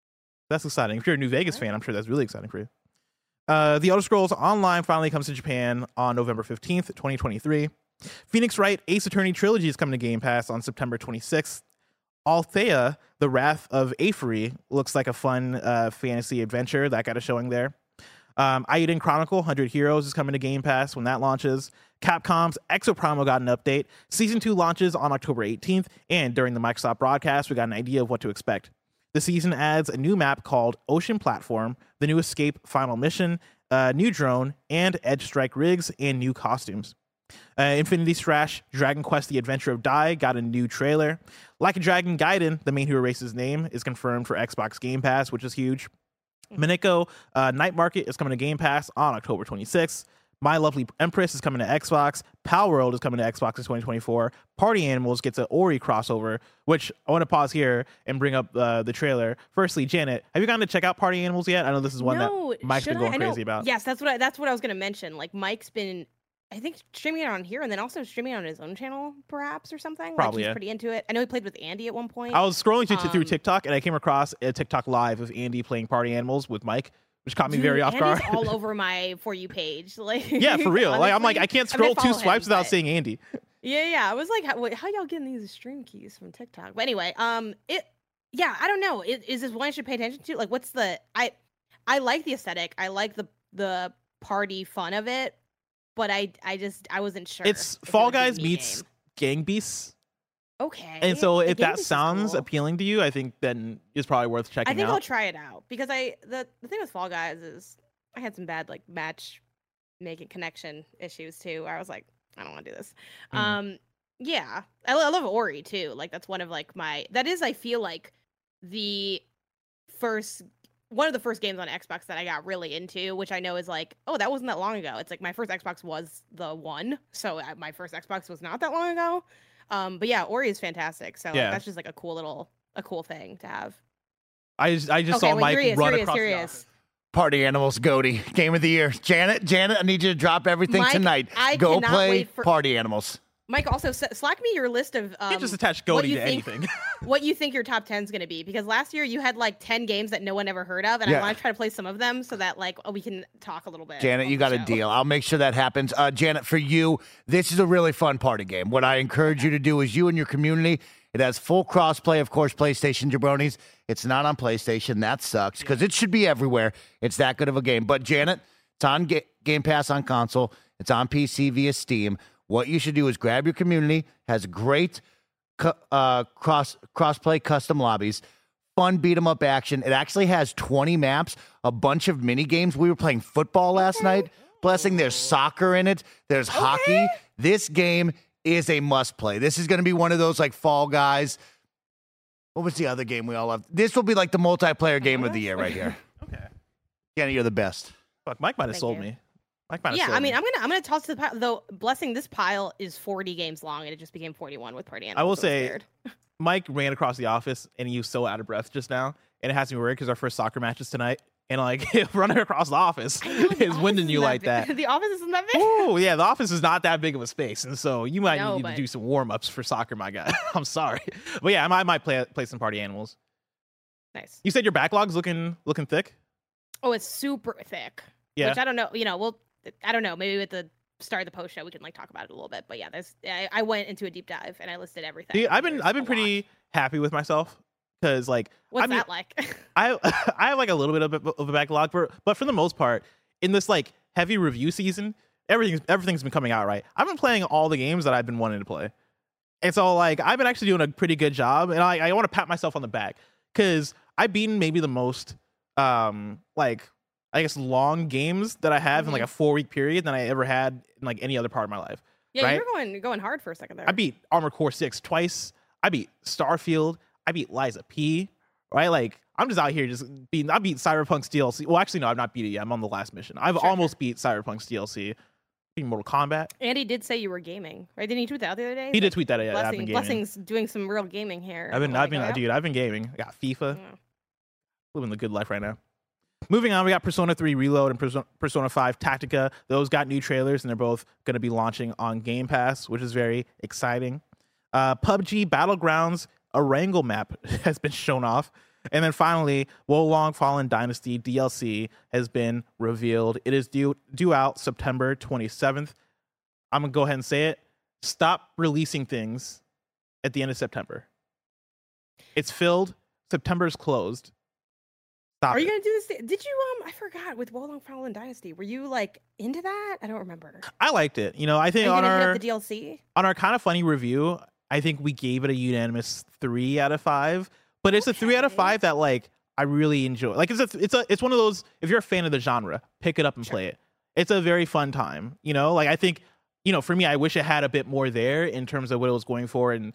That's exciting. If you're a New Vegas fan, I'm sure that's really exciting for you. The Elder Scrolls Online finally comes to Japan on November 15th, 2023. Phoenix Wright Ace Attorney Trilogy is coming to Game Pass on September 26th. Althea, The Wrath of Aethery looks like a fun fantasy adventure that got a showing there. Aiden Chronicle 100 Heroes is coming to Game Pass when that launches. Capcom's Exoprimal got an update. Season 2 launches on October 18th, and during the Microsoft broadcast, we got an idea of what to expect. The season adds a new map called Ocean Platform, the new Escape Final Mission, new drone, and Edge Strike rigs, and new costumes. Infinity Strash Dragon Quest The Adventure of Dai got a new trailer. Like a Dragon Gaiden, the main hero race's name, is confirmed for Xbox Game Pass, which is huge. Mineko Night Market is coming to Game Pass on October 26th. My Lovely Empress is coming to Xbox. Pal World is coming to Xbox in 2024. Party Animals gets an Ori crossover, which I want to pause here and bring up the trailer. Firstly, Janet, have you gotten to check out Party Animals yet? I know this is one that Mike's been going crazy about. Yes, that's what I was going to mention. Like, Mike's been, I think, streaming it on here and then also streaming it on his own channel, perhaps, or something. Probably, like, he's pretty into it. I know he played with Andy at one point. I was scrolling through TikTok, and I came across a TikTok live of Andy playing Party Animals with Mike, which caught me very off guard. All over my For You page. Like, yeah, for real. Honestly, like, I'm like, I can't scroll two swipes without seeing Andy. Yeah. I was like, how y'all getting these stream keys from TikTok? But anyway, I don't know. Is this one I should pay attention to? Like, what's the, I like the aesthetic. I like the party fun of it, but I wasn't sure. It's Fall Guys meets Gang Beasts. Okay. And so if that sounds appealing to you, I think then it's probably worth checking out. I think I'll try it out because the thing with Fall Guys is I had some bad like match making connection issues too. Where I was like, I don't want to do this. Yeah, I love Ori too. Like that's one of like I feel like one of the first games on Xbox that I got really into, which I know is like, oh, that wasn't that long ago. It's like my first Xbox was the one, so my first Xbox was not that long ago. But yeah, Ori is fantastic. So yeah. Like, that's just like a cool thing to have. I just saw Mike run across the office. Party Animals GOATY Game of the Year. Janet, I need you to drop everything Mike, tonight. Go play Party Animals. Mike, also slack me your list of you just attach GOATY to anything. What you think your top 10 is going to be, because last year you had like 10 games that no one ever heard of, and I want to try to play some of them so that like we can talk a little bit. Janet, you got a deal. I'll make sure that happens. Janet, for you, this is a really fun party game. What I encourage you to do is you and your community. It has full crossplay, of course, PlayStation jabronis. It's not on PlayStation. That sucks because it should be everywhere. It's that good of a game. But Janet, it's on Game Pass on console. It's on PC via Steam. What you should do is grab your community. Has great cross-play custom lobbies, fun beat-em-up action. It actually has 20 maps, a bunch of mini games. We were playing football last night. Blessing, there's soccer in it. There's hockey. This game is a must-play. This is going to be one of those like Fall Guys. What was the other game we all loved? This will be like the multiplayer game of the year right here. Okay. Kenny, you're the best. Fuck, Mike might have sold me. I mean, I'm gonna toss to the pile. Though, Blessing, this pile is 40 games long, and it just became 41 with Party Animals. I will say, Mike ran across the office, and he was so out of breath just now, and it has me worried because our first soccer match is tonight, and like running across the office is winding you like that. The office isn't that big. Oh yeah, the office is not that big of a space, and so you might need to do some warm ups for soccer, my guy. I'm sorry, but yeah, I might play some Party Animals. Nice. You said your backlog's looking thick. Oh, it's super thick. Yeah. Which I don't know. I don't know. Maybe at the start of the post show we can like talk about it a little bit. But yeah, I went into a deep dive and I listed everything. I've been pretty happy with myself because like that like? I have like a little bit of a backlog, but for the most part, in this like heavy review season, everything's been coming out right. I've been playing all the games that I've been wanting to play, and so like I've been actually doing a pretty good job, and I want to pat myself on the back because I've beaten maybe the most like I guess long games that I have in like a 4-week period than I ever had in like any other part of my life. Yeah, right? You're going hard for a second there. I beat Armored Core 6 twice. I beat Starfield. I beat Liza P. Right? Like I'm just out here just beating. I beat Cyberpunk's DLC. Well, actually, no, I've not beat it yet. I'm on the last mission. I've almost beat Cyberpunk's DLC. Beating Mortal Kombat. Andy did say you were gaming, right? Didn't he tweet that out the other day? He did tweet that. Yeah, I've been gaming. Blessing's doing some real gaming here. I've been gaming. I got FIFA. Living the good life right now. Moving on, we got Persona 3 Reload and Persona 5 Tactica. Those got new trailers, and they're both going to be launching on Game Pass, which is very exciting. PUBG Battlegrounds, a Wrangle map has been shown off. And then finally, Wolong Fallen Dynasty DLC has been revealed. It is due out September 27th. I'm going to go ahead and say it. Stop releasing things at the end of September. It's filled. September's closed. Stop Are you it. gonna do this? Did you I forgot with Wolong Fallen Dynasty. Were you like into that? I don't remember. I liked it. I think Are you on gonna hit our up the DLC? on our kind of funny review, I think we gave it a unanimous 3 out of 5. But it's a 3 out of 5 that like I really enjoy. Like it's one of those, if you're a fan of the genre, pick it up and play it. It's a very fun time. Like I think, for me, I wish it had a bit more there in terms of what it was going for and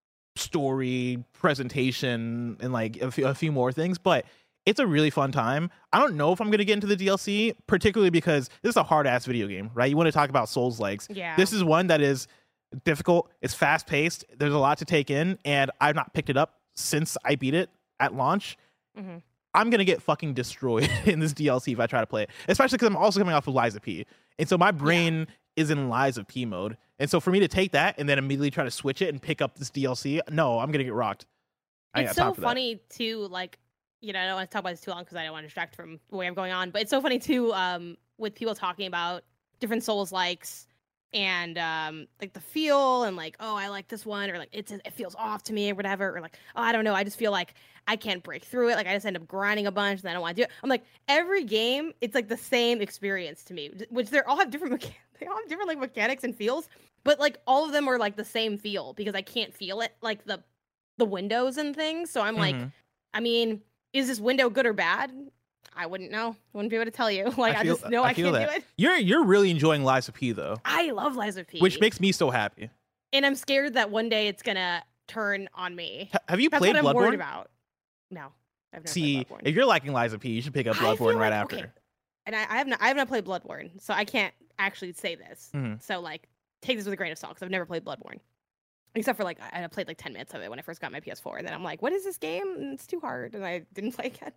story, presentation, and like a few more things. But it's a really fun time. I don't know if I'm going to get into the DLC, particularly because this is a hard-ass video game, right? You want to talk about Souls-likes. Yeah. This is one that is difficult. It's fast-paced. There's a lot to take in, and I've not picked it up since I beat it at launch. Mm-hmm. I'm going to get fucking destroyed in this DLC if I try to play it, especially because I'm also coming off of Lies of P. And so my brain is in Lies of P mode. And so for me to take that and then immediately try to switch it and pick up this DLC, no, I'm going to get rocked. It's so funny too, like, I don't want to talk about this too long because I don't want to distract from the way I'm going on. But it's so funny too, with people talking about different Souls likes and like the feel and like, oh, I like this one, or like it feels off to me or whatever, or like, oh, I don't know, I just feel like I can't break through it. Like I just end up grinding a bunch and I don't want to do it. I'm like, every game, it's like the same experience to me, which they all have different like mechanics and feels, but like all of them are like the same feel because I can't feel it, like the windows and things. So I'm like, I mean, is this window good or bad? I wouldn't know. Wouldn't be able to tell you. Like I just know I can't do it. You're really enjoying Lies of P though. I love Lies of P, which makes me so happy. And I'm scared that one day it's gonna turn on me. Have you That's played what Bloodborne? I'm worried about. No, I've never played Bloodborne. If you're liking Lies of P, you should pick up Bloodborne right after. Okay. And I have not played Bloodborne, so I can't actually say this. So like, take this with a grain of salt because I've never played Bloodborne. Except for like, I played like 10 minutes of it when I first got my PS4, and then I'm like, what is this game? And it's too hard, and I didn't play again.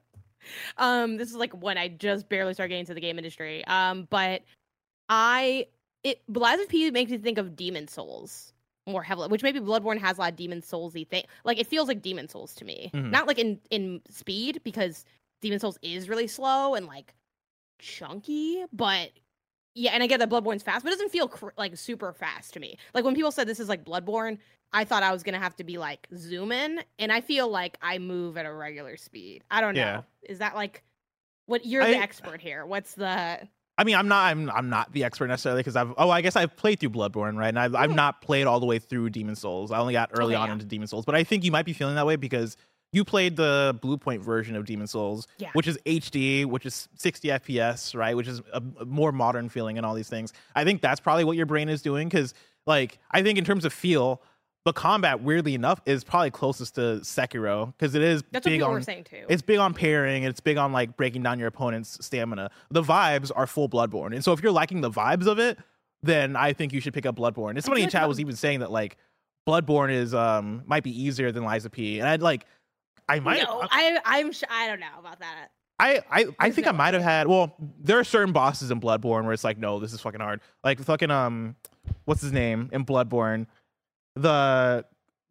This is like when I just barely started getting into the game industry. But Lies of P makes me think of Demon Souls more heavily, which maybe Bloodborne has a lot of Demon Souls-y thing. Like it feels like Demon Souls to me, not like in speed, because Demon Souls is really slow and like chunky, but yeah, and I get that Bloodborne's fast, but it doesn't feel like super fast to me. Like when people said this is like Bloodborne, I thought I was gonna have to be like zoom in, and I feel like I move at a regular speed. I don't know. Yeah. Is that like what you're the expert here? What's the? I mean, I'm not the expert necessarily because I guess I've played through Bloodborne, right? And I've not played all the way through Demon Souls. I only got early on into Demon Souls, but I think you might be feeling that way because you played the Bluepoint version of Demon Souls, which is HD, which is 60 FPS, right? Which is a more modern feeling and all these things. I think that's probably what your brain is doing because, like, I think in terms of feel, the combat, weirdly enough, is probably closest to Sekiro because it is That's big what people on. were saying too. It's big on parrying. It's big on like breaking down your opponent's stamina. The vibes are full Bloodborne, and so if you're liking the vibes of it, then I think you should pick up Bloodborne. It's funny in chat was even saying that like Bloodborne is might be easier than Lies of P, and I'd like. I might. No, I don't know about that. I think I might have had. Well, there are certain bosses in Bloodborne where it's like, no, this is fucking hard. Like fucking what's his name in Bloodborne? The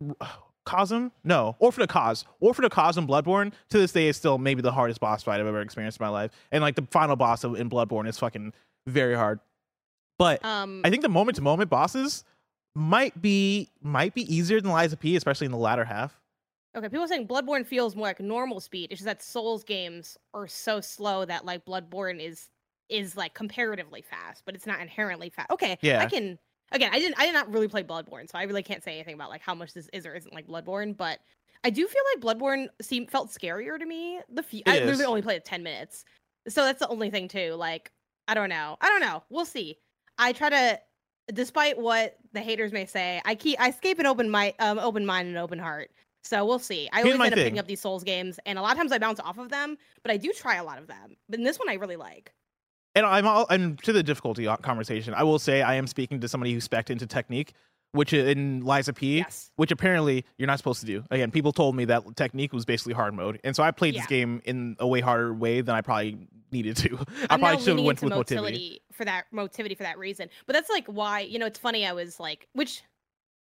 Cosm? No, Orphan of Cos. Orphan of Cos in Bloodborne to this day is still maybe the hardest boss fight I've ever experienced in my life. And like the final boss in Bloodborne is fucking very hard. But I think the moment to moment bosses might be easier than Lies of P, especially in the latter half. Okay, people are saying Bloodborne feels more like normal speed. It's just that Souls games are so slow that like Bloodborne is like comparatively fast, but it's not inherently fast. Okay, yeah. I did not really play Bloodborne, so I really can't say anything about like how much this is or isn't like Bloodborne. But I do feel like Bloodborne felt scarier to me. I literally only played 10 minutes, so that's the only thing too. Like I don't know. We'll see. I try to, despite what the haters may say, I escape an open mind and an open heart. So we'll see. I always end up picking up these Souls games, and a lot of times I bounce off of them, but I do try a lot of them. But in this one, I really like. And to the difficulty conversation, I will say I am speaking to somebody who spec'd into Technique, which in Lies of P, which apparently you're not supposed to do. Again, people told me that Technique was basically hard mode, and so I played this game in a way harder way than I probably needed to. I probably should have went with motility for that reason. But that's like why, it's funny. I was like, which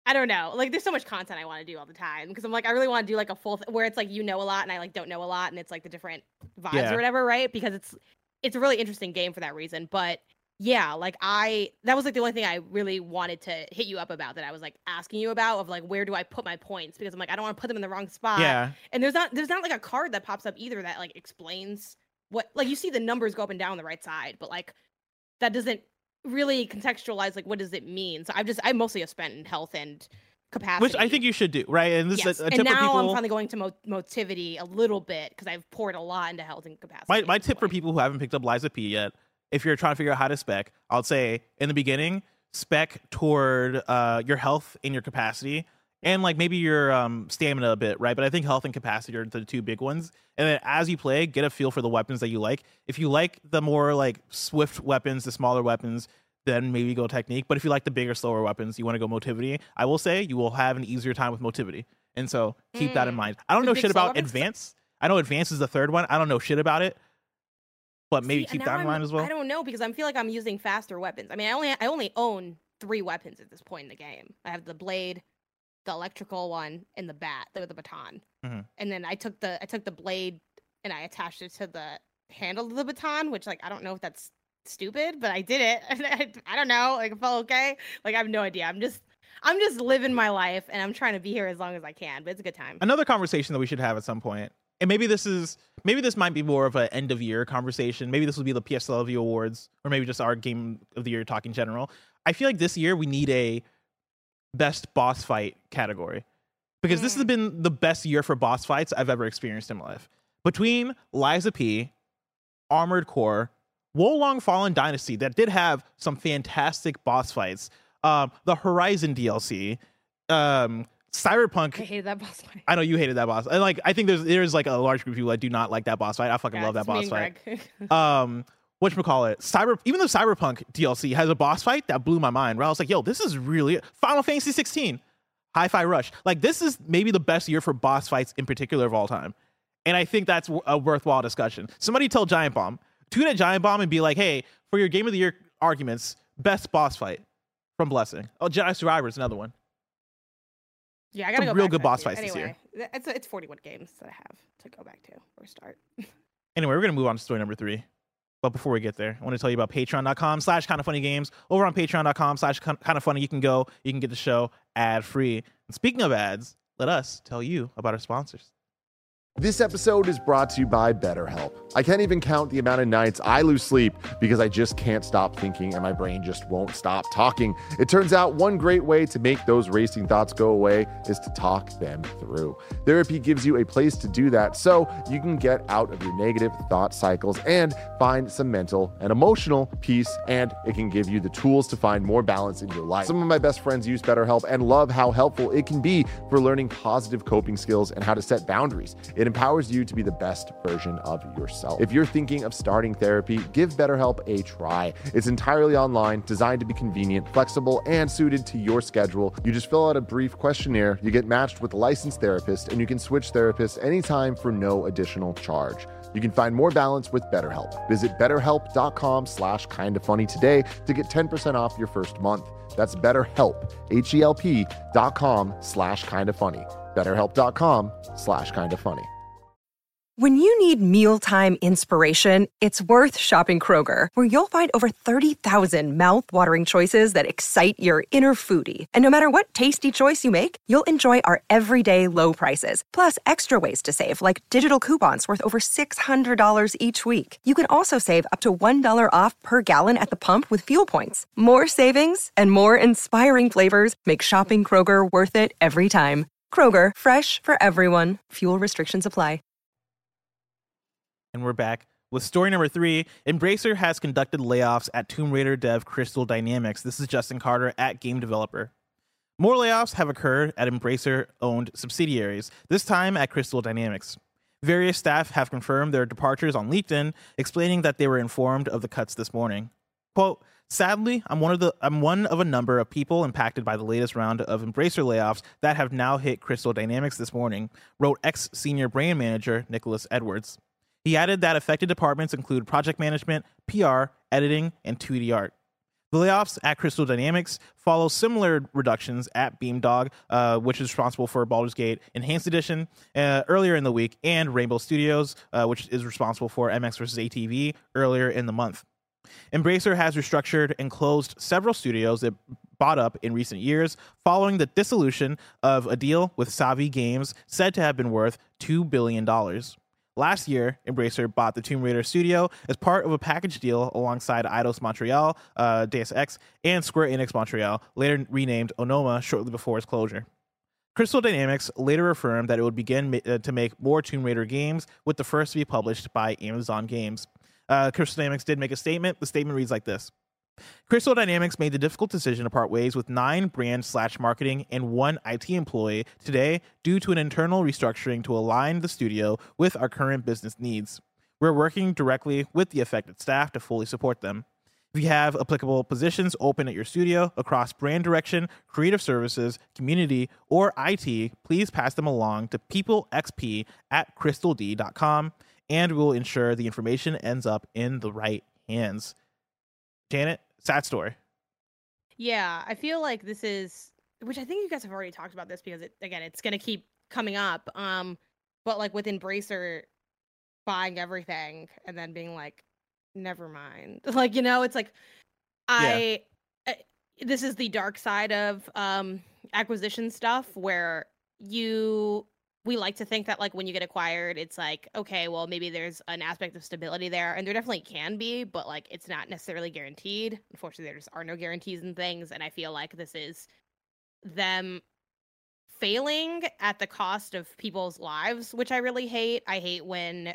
I don't know. Like, there's so much content I want to do all the time because I'm like, I really want to do like a full where it's like you know a lot and I like don't know a lot and it's like the different vibes or whatever, right? Because it's a really interesting game for that reason. But yeah, like that was like the only thing I really wanted to hit you up about, that I was like asking you about, of like, where do I put my points? Because I'm like, I don't want to put them in the wrong spot. Yeah. And there's not like a card that pops up either that like explains what, like, you see the numbers go up and down on the right side, but like that doesn't really contextualize like what does it mean. So I mostly have spent in health and capacity, which I think you should do, right? And this is a tip and now for people. I'm finally going to motivity a little bit because I've poured a lot into health and capacity. My tip for people who haven't picked up Liza P yet, if you're trying to figure out how to spec, I'll say in the beginning, spec toward your health and your capacity, and like maybe your stamina a bit, right? But I think health and capacity are the two big ones. And then as you play, get a feel for the weapons that you like. If you like the more like swift weapons, the smaller weapons, then maybe go technique. But if you like the bigger, slower weapons, you want to go motivity. I will say you will have an easier time with motivity. And so keep that in mind. I don't know shit about advance. I know advance is the third one. I don't know shit about it. But maybe keep that in mind as well. I don't know, because I feel like I'm using faster weapons. I mean, I only own 3 weapons at this point in the game. I have the blade, the electrical one, and the bat, the baton. Mm-hmm. And then I took the blade and I attached it to the handle of the baton, which, like, I don't know if that's stupid, but I did it. I don't know, like, it felt okay. Like, I have no idea. I'm just living my life, and I'm trying to be here as long as I can. But it's a good time. Another conversation that we should have at some point, and maybe this might be more of an end of year conversation. Maybe this will be the PSLV Awards, or maybe just our game of the year talk in general. I feel like this year we need a best boss fight category, because this has been the best year for boss fights I've ever experienced in my life. Between Liza P, Armored Core, Wolong Fallen Dynasty, that did have some fantastic boss fights, the Horizon DLC, Cyberpunk. I hated that boss fight. I know you hated that boss. And like, I think there's like a large group of people that do not like that boss fight. I fucking love that boss fight. Whatchamacallit, even the Cyberpunk DLC has a boss fight that blew my mind, where I was like, yo, this is really Final Fantasy 16, Hi-Fi Rush. Like, this is maybe the best year for boss fights in particular of all time. And I think that's a worthwhile discussion. Somebody tell Giant Bomb, tweet at Giant Bomb and be like, hey, for your game of the year arguments, best boss fight from Blessing. Oh, Jedi Survivor is another one. Yeah, I gotta go real back good to boss that fights this year. It's 41 games that I have to go back to or start. Anyway, we're gonna move on to story number 3. But before we get there, I want to tell you about patreon.com/kindoffunnygames. Over on patreon.com/kindoffunny, you can get the show ad free. And speaking of ads, let us tell you about our sponsors. This episode is brought to you by BetterHelp. I can't even count the amount of nights I lose sleep because I just can't stop thinking and my brain just won't stop talking. It turns out one great way to make those racing thoughts go away is to talk them through. Therapy gives you a place to do that so you can get out of your negative thought cycles and find some mental and emotional peace, and it can give you the tools to find more balance in your life. Some of my best friends use BetterHelp and love how helpful it can be for learning positive coping skills and how to set boundaries. It empowers you to be the best version of yourself. If you're thinking of starting therapy, give BetterHelp a try. It's entirely online, designed to be convenient, flexible, and suited to your schedule. You just fill out a brief questionnaire, you get matched with a licensed therapist, and you can switch therapists anytime for no additional charge. You can find more balance with BetterHelp. Visit betterhelp.com/kindafunny today to get 10% off your first month. That's BetterHelp, HELP.com/kindafunny. BetterHelp.com/kindafunny. When you need mealtime inspiration, it's worth shopping Kroger, where you'll find over 30,000 mouth-watering choices that excite your inner foodie. And no matter what tasty choice you make, you'll enjoy our everyday low prices, plus extra ways to save, like digital coupons worth over $600 each week. You can also save up to $1 off per gallon at the pump with fuel points. More savings and more inspiring flavors make shopping Kroger worth it every time. Kroger, fresh for everyone. Fuel restrictions apply. And we're back with story number 3. Embracer has conducted layoffs at Tomb Raider dev Crystal Dynamics. This is Justin Carter at Game Developer. More layoffs have occurred at Embracer-owned subsidiaries, this time at Crystal Dynamics. Various staff have confirmed their departures on LinkedIn, explaining that they were informed of the cuts this morning. Quote, sadly, I'm one of a number of people impacted by the latest round of Embracer layoffs that have now hit Crystal Dynamics this morning, wrote ex-senior brand manager Nicholas Edwards. He added that affected departments include project management, PR, editing, and 2D art. The layoffs at Crystal Dynamics follow similar reductions at Beamdog, which is responsible for Baldur's Gate Enhanced Edition earlier in the week, and Rainbow Studios, which is responsible for MX vs. ATV earlier in the month. Embracer has restructured and closed several studios it bought up in recent years following the dissolution of a deal with Savvy Games said to have been worth $2 billion. Last year, Embracer bought the Tomb Raider studio as part of a package deal alongside Eidos Montreal, Deus Ex, and Square Enix Montreal, later renamed Onoma shortly before its closure. Crystal Dynamics later affirmed that it would begin to make more Tomb Raider games, with the first to be published by Amazon Games. Crystal Dynamics did make a statement. The statement reads like this. Crystal Dynamics made the difficult decision to part ways with 9 brand/marketing and 1 IT employee today due to an internal restructuring to align the studio with our current business needs. We're working directly with the affected staff to fully support them. If you have applicable positions open at your studio across brand direction, creative services, community, or IT, please pass them along to peoplexp@crystald.com, and we will ensure the information ends up in the right hands. Janet, sad story. Yeah, I feel like this is, which I think you guys have already talked about this because it's going to keep coming up. But like with Embracer buying everything and then being like, never mind. Like, it's like, this is the dark side of acquisition stuff where we like to think that like when you get acquired, it's like, okay, well, maybe there's an aspect of stability there, and there definitely can be, but like it's not necessarily guaranteed. Unfortunately, there just are no guarantees in things, and I feel like this is them failing at the cost of people's lives, which I really hate. I hate when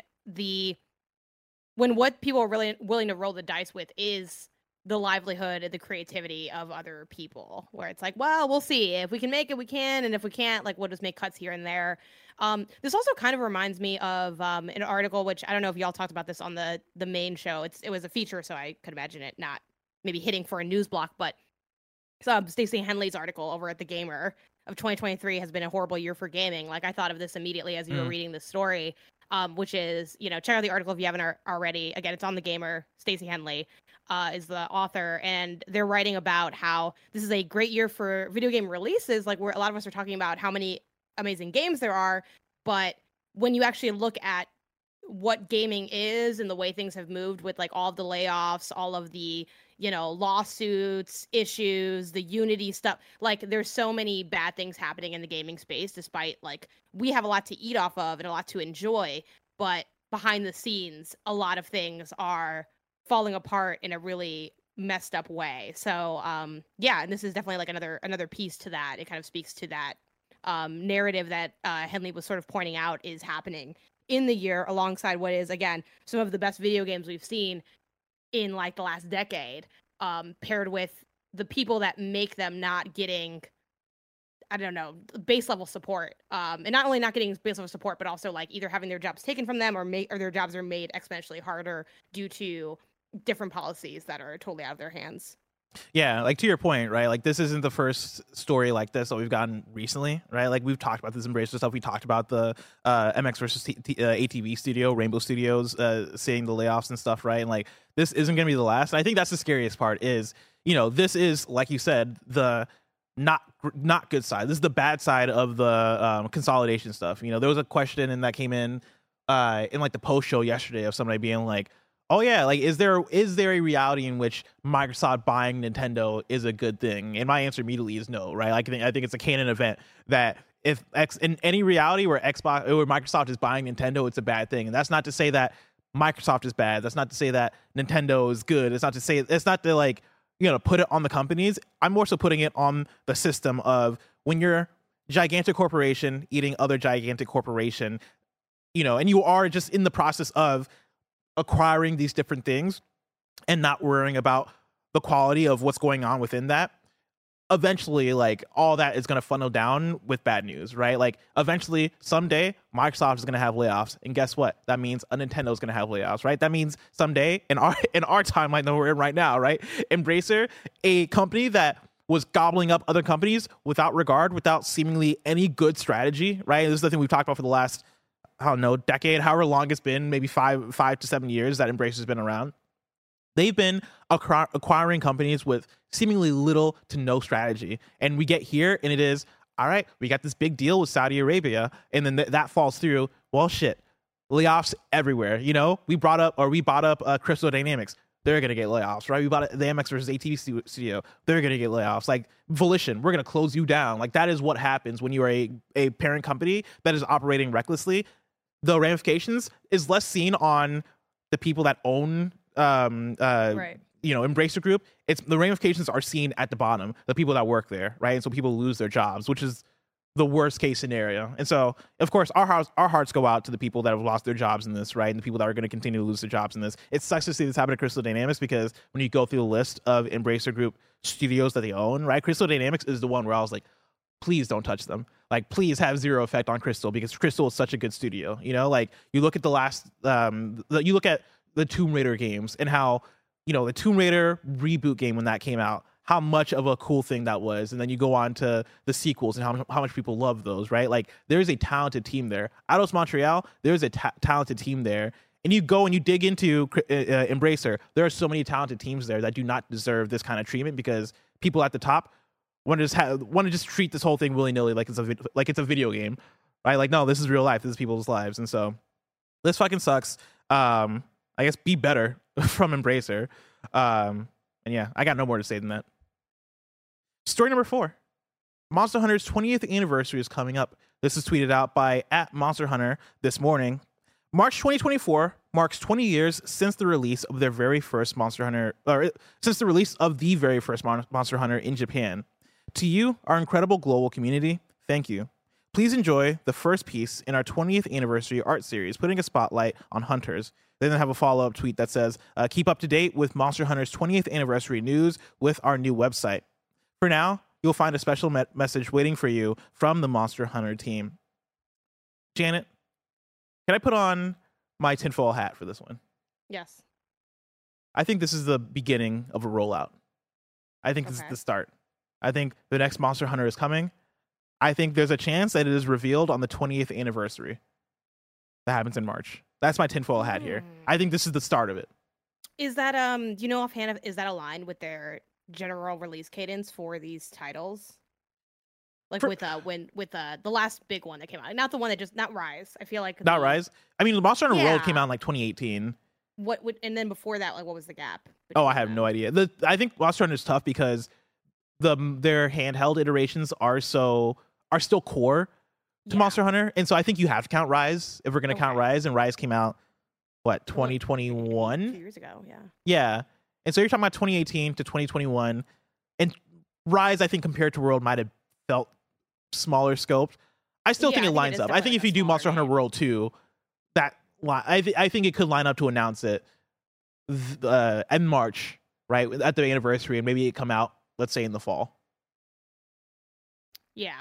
what people are really willing to roll the dice with is the livelihood and the creativity of other people, where it's like, well, we'll see. If we can make it, we can. And if we can't, like, we'll just make cuts here and there. This also kind of reminds me of an article, which I don't know if y'all talked about this on the main show. It was a feature, so I could imagine it not maybe hitting for a news block, but Stacey Henley's article over at The Gamer of 2023 has been a horrible year for gaming. Like, I thought of this immediately as you were reading this story, which is, check out the article if you haven't already. Again, it's on The Gamer. Stacey Henley is the author, and they're writing about how this is a great year for video game releases, like where a lot of us are talking about how many amazing games there are, but when you actually look at what gaming is and the way things have moved with like all of the layoffs, all of the lawsuits, issues, the Unity stuff, like there's so many bad things happening in the gaming space, despite like we have a lot to eat off of and a lot to enjoy, but behind the scenes a lot of things are falling apart in a really messed up way. So and this is definitely like another piece to that. It kind of speaks to that narrative that Henley was sort of pointing out is happening in the year, alongside what is, again, some of the best video games we've seen in like the last decade, paired with the people that make them not getting, I don't know, base level support, and not only not getting base level support, but also like either having their jobs taken from them or their jobs are made exponentially harder due to different policies that are totally out of their hands. Yeah, like to your point, right? Like this isn't the first story like this that we've gotten recently, right? Like we've talked about this Embracer stuff. We talked about the MX versus ATV studio, Rainbow Studios, seeing the layoffs and stuff, right? And like this isn't going to be the last. And I think that's the scariest part is, this is, like you said, the not good side. This is the bad side of the consolidation stuff. There was a question and that came in like the post show yesterday of somebody being like, oh yeah, like is there a reality in which Microsoft buying Nintendo is a good thing? And my answer immediately is no, right? I think it's a canon event that if in any reality where Microsoft is buying Nintendo, it's a bad thing. And that's not to say that Microsoft is bad. That's not to say that Nintendo is good. It's not to like, put it on the companies. I'm more so putting it on the system of when you're gigantic corporation eating other gigantic corporation, and you are just in the process of acquiring these different things and not worrying about the quality of what's going on within that, eventually like all that is going to funnel down with bad news, right? Like eventually someday Microsoft is going to have layoffs, and guess what? That means a Nintendo is going to have layoffs, right? That means someday in our timeline that we're in right now, right? Embracer, a company that was gobbling up other companies without regard, without seemingly any good strategy, right? This is the thing we've talked about for the last, I don't know, decade, however long it's been, maybe 5 to 7 years that Embracer's been around. They've been acquiring companies with seemingly little to no strategy. And we get here and it is, all right, we got this big deal with Saudi Arabia. And then that falls through. Well, shit, layoffs everywhere. You know, we bought up Crystal Dynamics. They're going to get layoffs, right? We bought the MX versus ATV studio. They're going to get layoffs. Like Volition, we're going to close you down. Like that is what happens when you are a parent company that is operating recklessly. The ramifications is less seen on the people that own right. Embracer Group. It's the ramifications are seen at the bottom, the people that work there, right? And so people lose their jobs, which is the worst case scenario. And so, of course, our hearts go out to the people that have lost their jobs in this, right? And the people that are going to continue to lose their jobs in this. It sucks to see this happen to Crystal Dynamics because when you go through the list of Embracer Group studios that they own, right? Crystal Dynamics is the one where I was like, please don't touch them. Like, please have zero effect on Crystal because Crystal is such a good studio. You know, like you look at you look at the Tomb Raider games and how, the Tomb Raider reboot game when that came out, how much of a cool thing that was. And then you go on to the sequels and how much people love those, right? Like there's a talented team there. Eidos Montreal, there's a talented team there. And you go and you dig into Embracer. There are so many talented teams there that do not deserve this kind of treatment because people at the top want to just treat this whole thing willy-nilly like it's a video game, right? Like, no, this is real life. This is people's lives. And so this fucking sucks. I guess be better from Embracer. And yeah, I got no more to say than that. Story number 4. Monster Hunter's 20th anniversary is coming up. This is tweeted out by @MonsterHunter this morning. March 2024 marks 20 years since the release of their very first Monster Hunter, or since the release of the very first Monster Hunter in Japan. To you, our incredible global community, thank you. Please enjoy the first piece in our 20th anniversary art series, putting a spotlight on hunters. They then have a follow-up tweet that says, keep up to date with Monster Hunter's 20th anniversary news with our new website. For now, you'll find a special message waiting for you from the Monster Hunter team. Janet, can I put on my tinfoil hat for this one? Yes. I think this is the beginning of a rollout. I think this is the start. I think the next Monster Hunter is coming. I think there's a chance that it is revealed on the 20th anniversary. That happens in March. That's my tinfoil hat here. I think this is the start of it. Is that do you know offhand is that aligned with their general release cadence for these titles? Like with the last big one that came out, not the one that not Rise. I feel like not Rise. I mean, Monster Hunter World came out in like 2018. What and then before that, like what was the gap? Oh, I have no idea. I think Monster Hunter is tough because their handheld iterations are still core to Monster Hunter, and so I think you have to count Rise if we're going to count Rise. And Rise came out 2021? 2 years ago, yeah. Yeah, and so you're talking about 2018 to 2021, and Rise, I think compared to World might have felt smaller scoped. I still think it lines up. I think if you do Monster Hunter World 2, I think it could line up to announce it in March, right at the anniversary, and maybe it come out, let's say, in the fall. Yeah,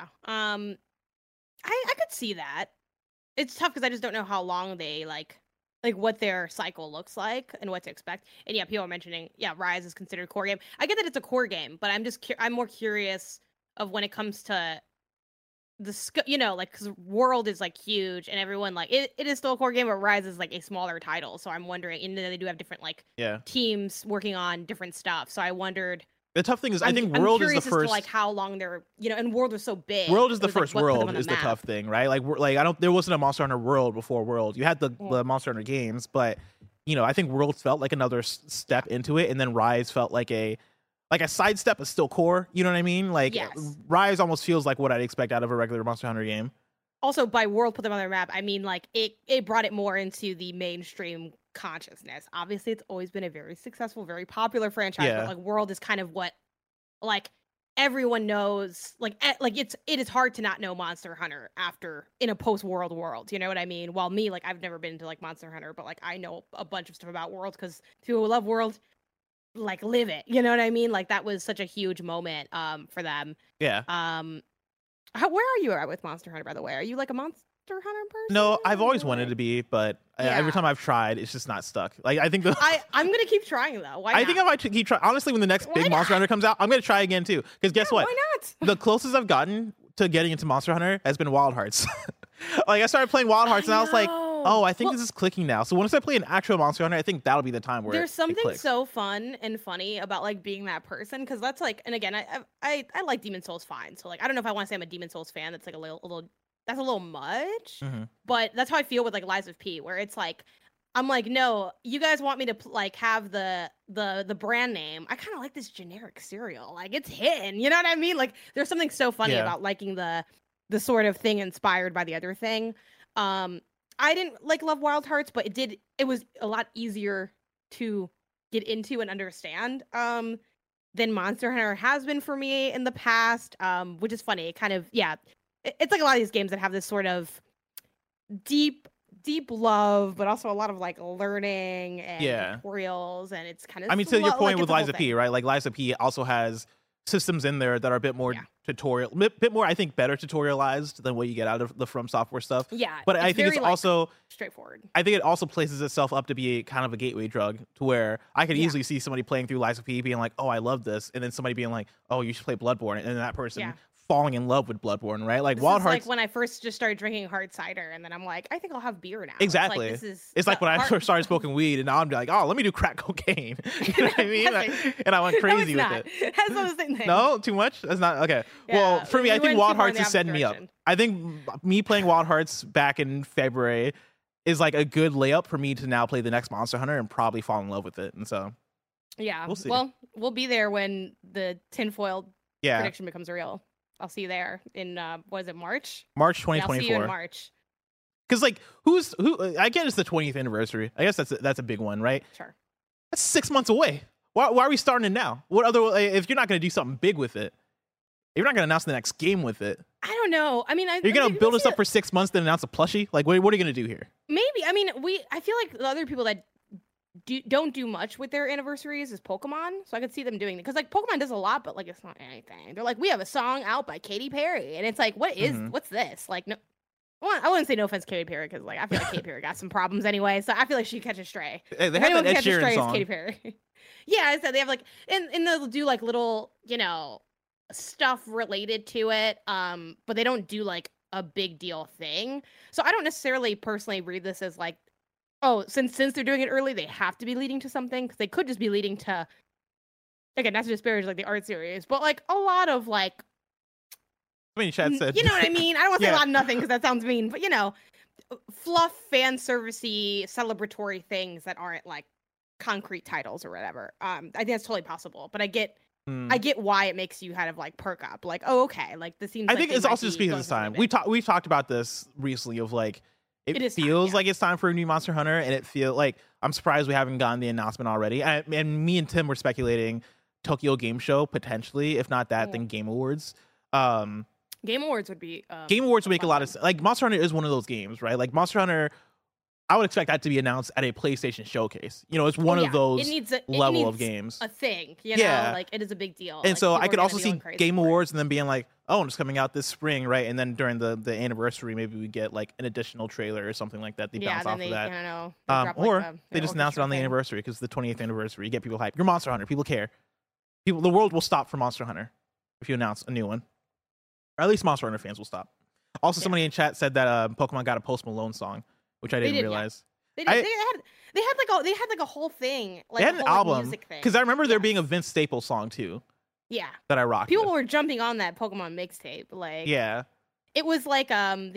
I could see that. It's tough because I just don't know how long they like what their cycle looks like and what to expect. And yeah, people are mentioning Rise is considered a core game. I get that it's a core game, but I'm more curious of when it comes to the because World is like huge and everyone it is still a core game, but Rise is like a smaller title. So I'm wondering, and they do have different teams working on different stuff. So I wondered. The tough thing is, I think World is the first. As to, how long they're, and World was so big. World is the first World is the tough thing, right? There wasn't a Monster Hunter World before World. You had the Monster Hunter games, but I think World felt like another step into it, and then Rise felt like a sidestep, but still core. You know what I mean? Rise almost feels like what I'd expect out of a regular Monster Hunter game. Also, by World put them on their map, I mean it brought it more into the mainstream consciousness. Obviously, it's always been a very successful, very popular franchise, but World is kind of what everyone knows. It is hard to not know Monster Hunter in a post-World world. You know what I mean? While me, I've never been to Monster Hunter, but I know a bunch of stuff about World because people who love World live it. You know what I mean? That was such a huge moment for them. Yeah. Where are you at with Monster Hunter, by the way? Are you a Monster Hunter person? No, I've always wanted to be, but every time I've tried, it's just not stuck. I think I'm gonna keep trying though. Why not? I think I might keep trying. Honestly, when the next big Monster Hunter comes out, I'm gonna try again too. Because guess what? Why not? The closest I've gotten to getting into Monster Hunter has been Wild Hearts. I started playing Wild Hearts and I was like, know. Oh, I think this is clicking now. So once I play an actual Monster Hunter, I think that'll be the time where there's it something clicks. so fun and funny about like being that person, because that's like, and again, I like Demon Souls fine. So like, I don't know if I want to say I'm a Demon Souls fan. That's like a little that's a little much. Mm-hmm. But that's how I feel with like Lies of P, where it's like, I'm like, no, you guys want me to like have the brand name. I kind of like this generic cereal. Like it's hitting, you know what I mean? Like there's something so funny about liking the sort of thing inspired by the other thing. I didn't like love Wild Hearts, but it was a lot easier to get into and understand than Monster Hunter has been for me in the past. Which is funny. It kind of, it's like a lot of these games that have this sort of deep love, but also a lot of like learning and tutorials, and it's kind of. I mean, to your point with Lies of P, right? Like Lies of P also has systems in there that are a bit more tutorial, bit more, I think, better tutorialized than what you get out of the From Software stuff. Yeah, but I think it's like, also straightforward. I think it also places itself up to be kind of a gateway drug, to where I could easily see somebody playing through Lies of P being like, "Oh, I love this," and then somebody being like, "Oh, you should play Bloodborne," and then that person falling in love with Bloodborne, right? Like Wild Hearts. Like when I first just started drinking hard cider, and then I'm like, I think I'll have beer now. Exactly. It's like when I first started smoking weed, and now I'm like, oh, let me do crack cocaine. You know what I mean? And I went crazy with it. That's not the same thing. No, too much. That's not okay. Yeah, well, for me, I think Wild Hearts is setting me up. I think me playing Wild Hearts back in February is like a good layup for me to now play the next Monster Hunter and probably fall in love with it. And so, we'll see. Well, we'll be there when the tinfoil prediction becomes real. I'll see you there in was it March? March 2024. I'll see you in March. Because like who? I guess it's the 20th anniversary. I guess that's a big one, right? Sure. That's 6 months away. Why are we starting it now? What other? If you're not going to do something big with it, if you're not going to announce the next game with it. I don't know. I mean, you're going to build us up for 6 months, then announce a plushie. Like, what are you going to do here? Maybe. I mean, I feel like the other people that don't do much with their anniversaries is Pokemon, so I could see them doing it, because like Pokemon does a lot, but like it's not anything. They're like, we have a song out by Katy Perry, and it's like, what's this? Like, no, I wouldn't say no offense Katy Perry, because like I feel like Katy Perry got some problems anyway, so I feel like she catch a stray. Hey, they have that Ed Sheeran song. Katy Perry. Yeah, I said they have like, and they'll do like little, stuff related to it, but they don't do like a big deal thing. So I don't necessarily personally read this as like, oh, since they're doing it early, they have to be leading to something, because they could just be leading to, again, not to disparage like the art series, but like a lot of like, I mean, Chad said, you know what I mean? I don't want to say a lot of nothing, because that sounds mean, but fluff, fan servicey, celebratory things that aren't like concrete titles or whatever. I think that's totally possible, but I get why it makes you kind of like perk up, like, oh, okay, like this seems. I think it's also just because it's time. We've talked about this recently of like. It feels like it's time for a new Monster Hunter, and it feels like I'm surprised we haven't gotten the announcement already. And me and Tim were speculating Tokyo Game Show potentially, if not that, then Game Awards. Game Awards would be. Game Awards would make a lot of sense. Like Monster Hunter is one of those games, right? Like Monster Hunter, I would expect that to be announced at a PlayStation showcase. It's one of those level of games. A thing, like it is a big deal. And like, so I could also see Game Awards and then being like, oh, it's coming out this spring, right? And then during the anniversary, maybe we get like an additional trailer or something like that. They bounce off of that. Or they just announce it on the anniversary, because the 20th anniversary, you get people hyped. You're Monster Hunter. People care. The world will stop for Monster Hunter if you announce a new one. Or at least Monster Hunter fans will stop. Also, somebody in chat said that Pokemon got a Post Malone song, which I didn't realize. They had like a whole thing. Like, they had an album, because I remember there being a Vince Vince Staples song too. Yeah, that I rocked. People were jumping on that Pokemon mixtape. Like, it was like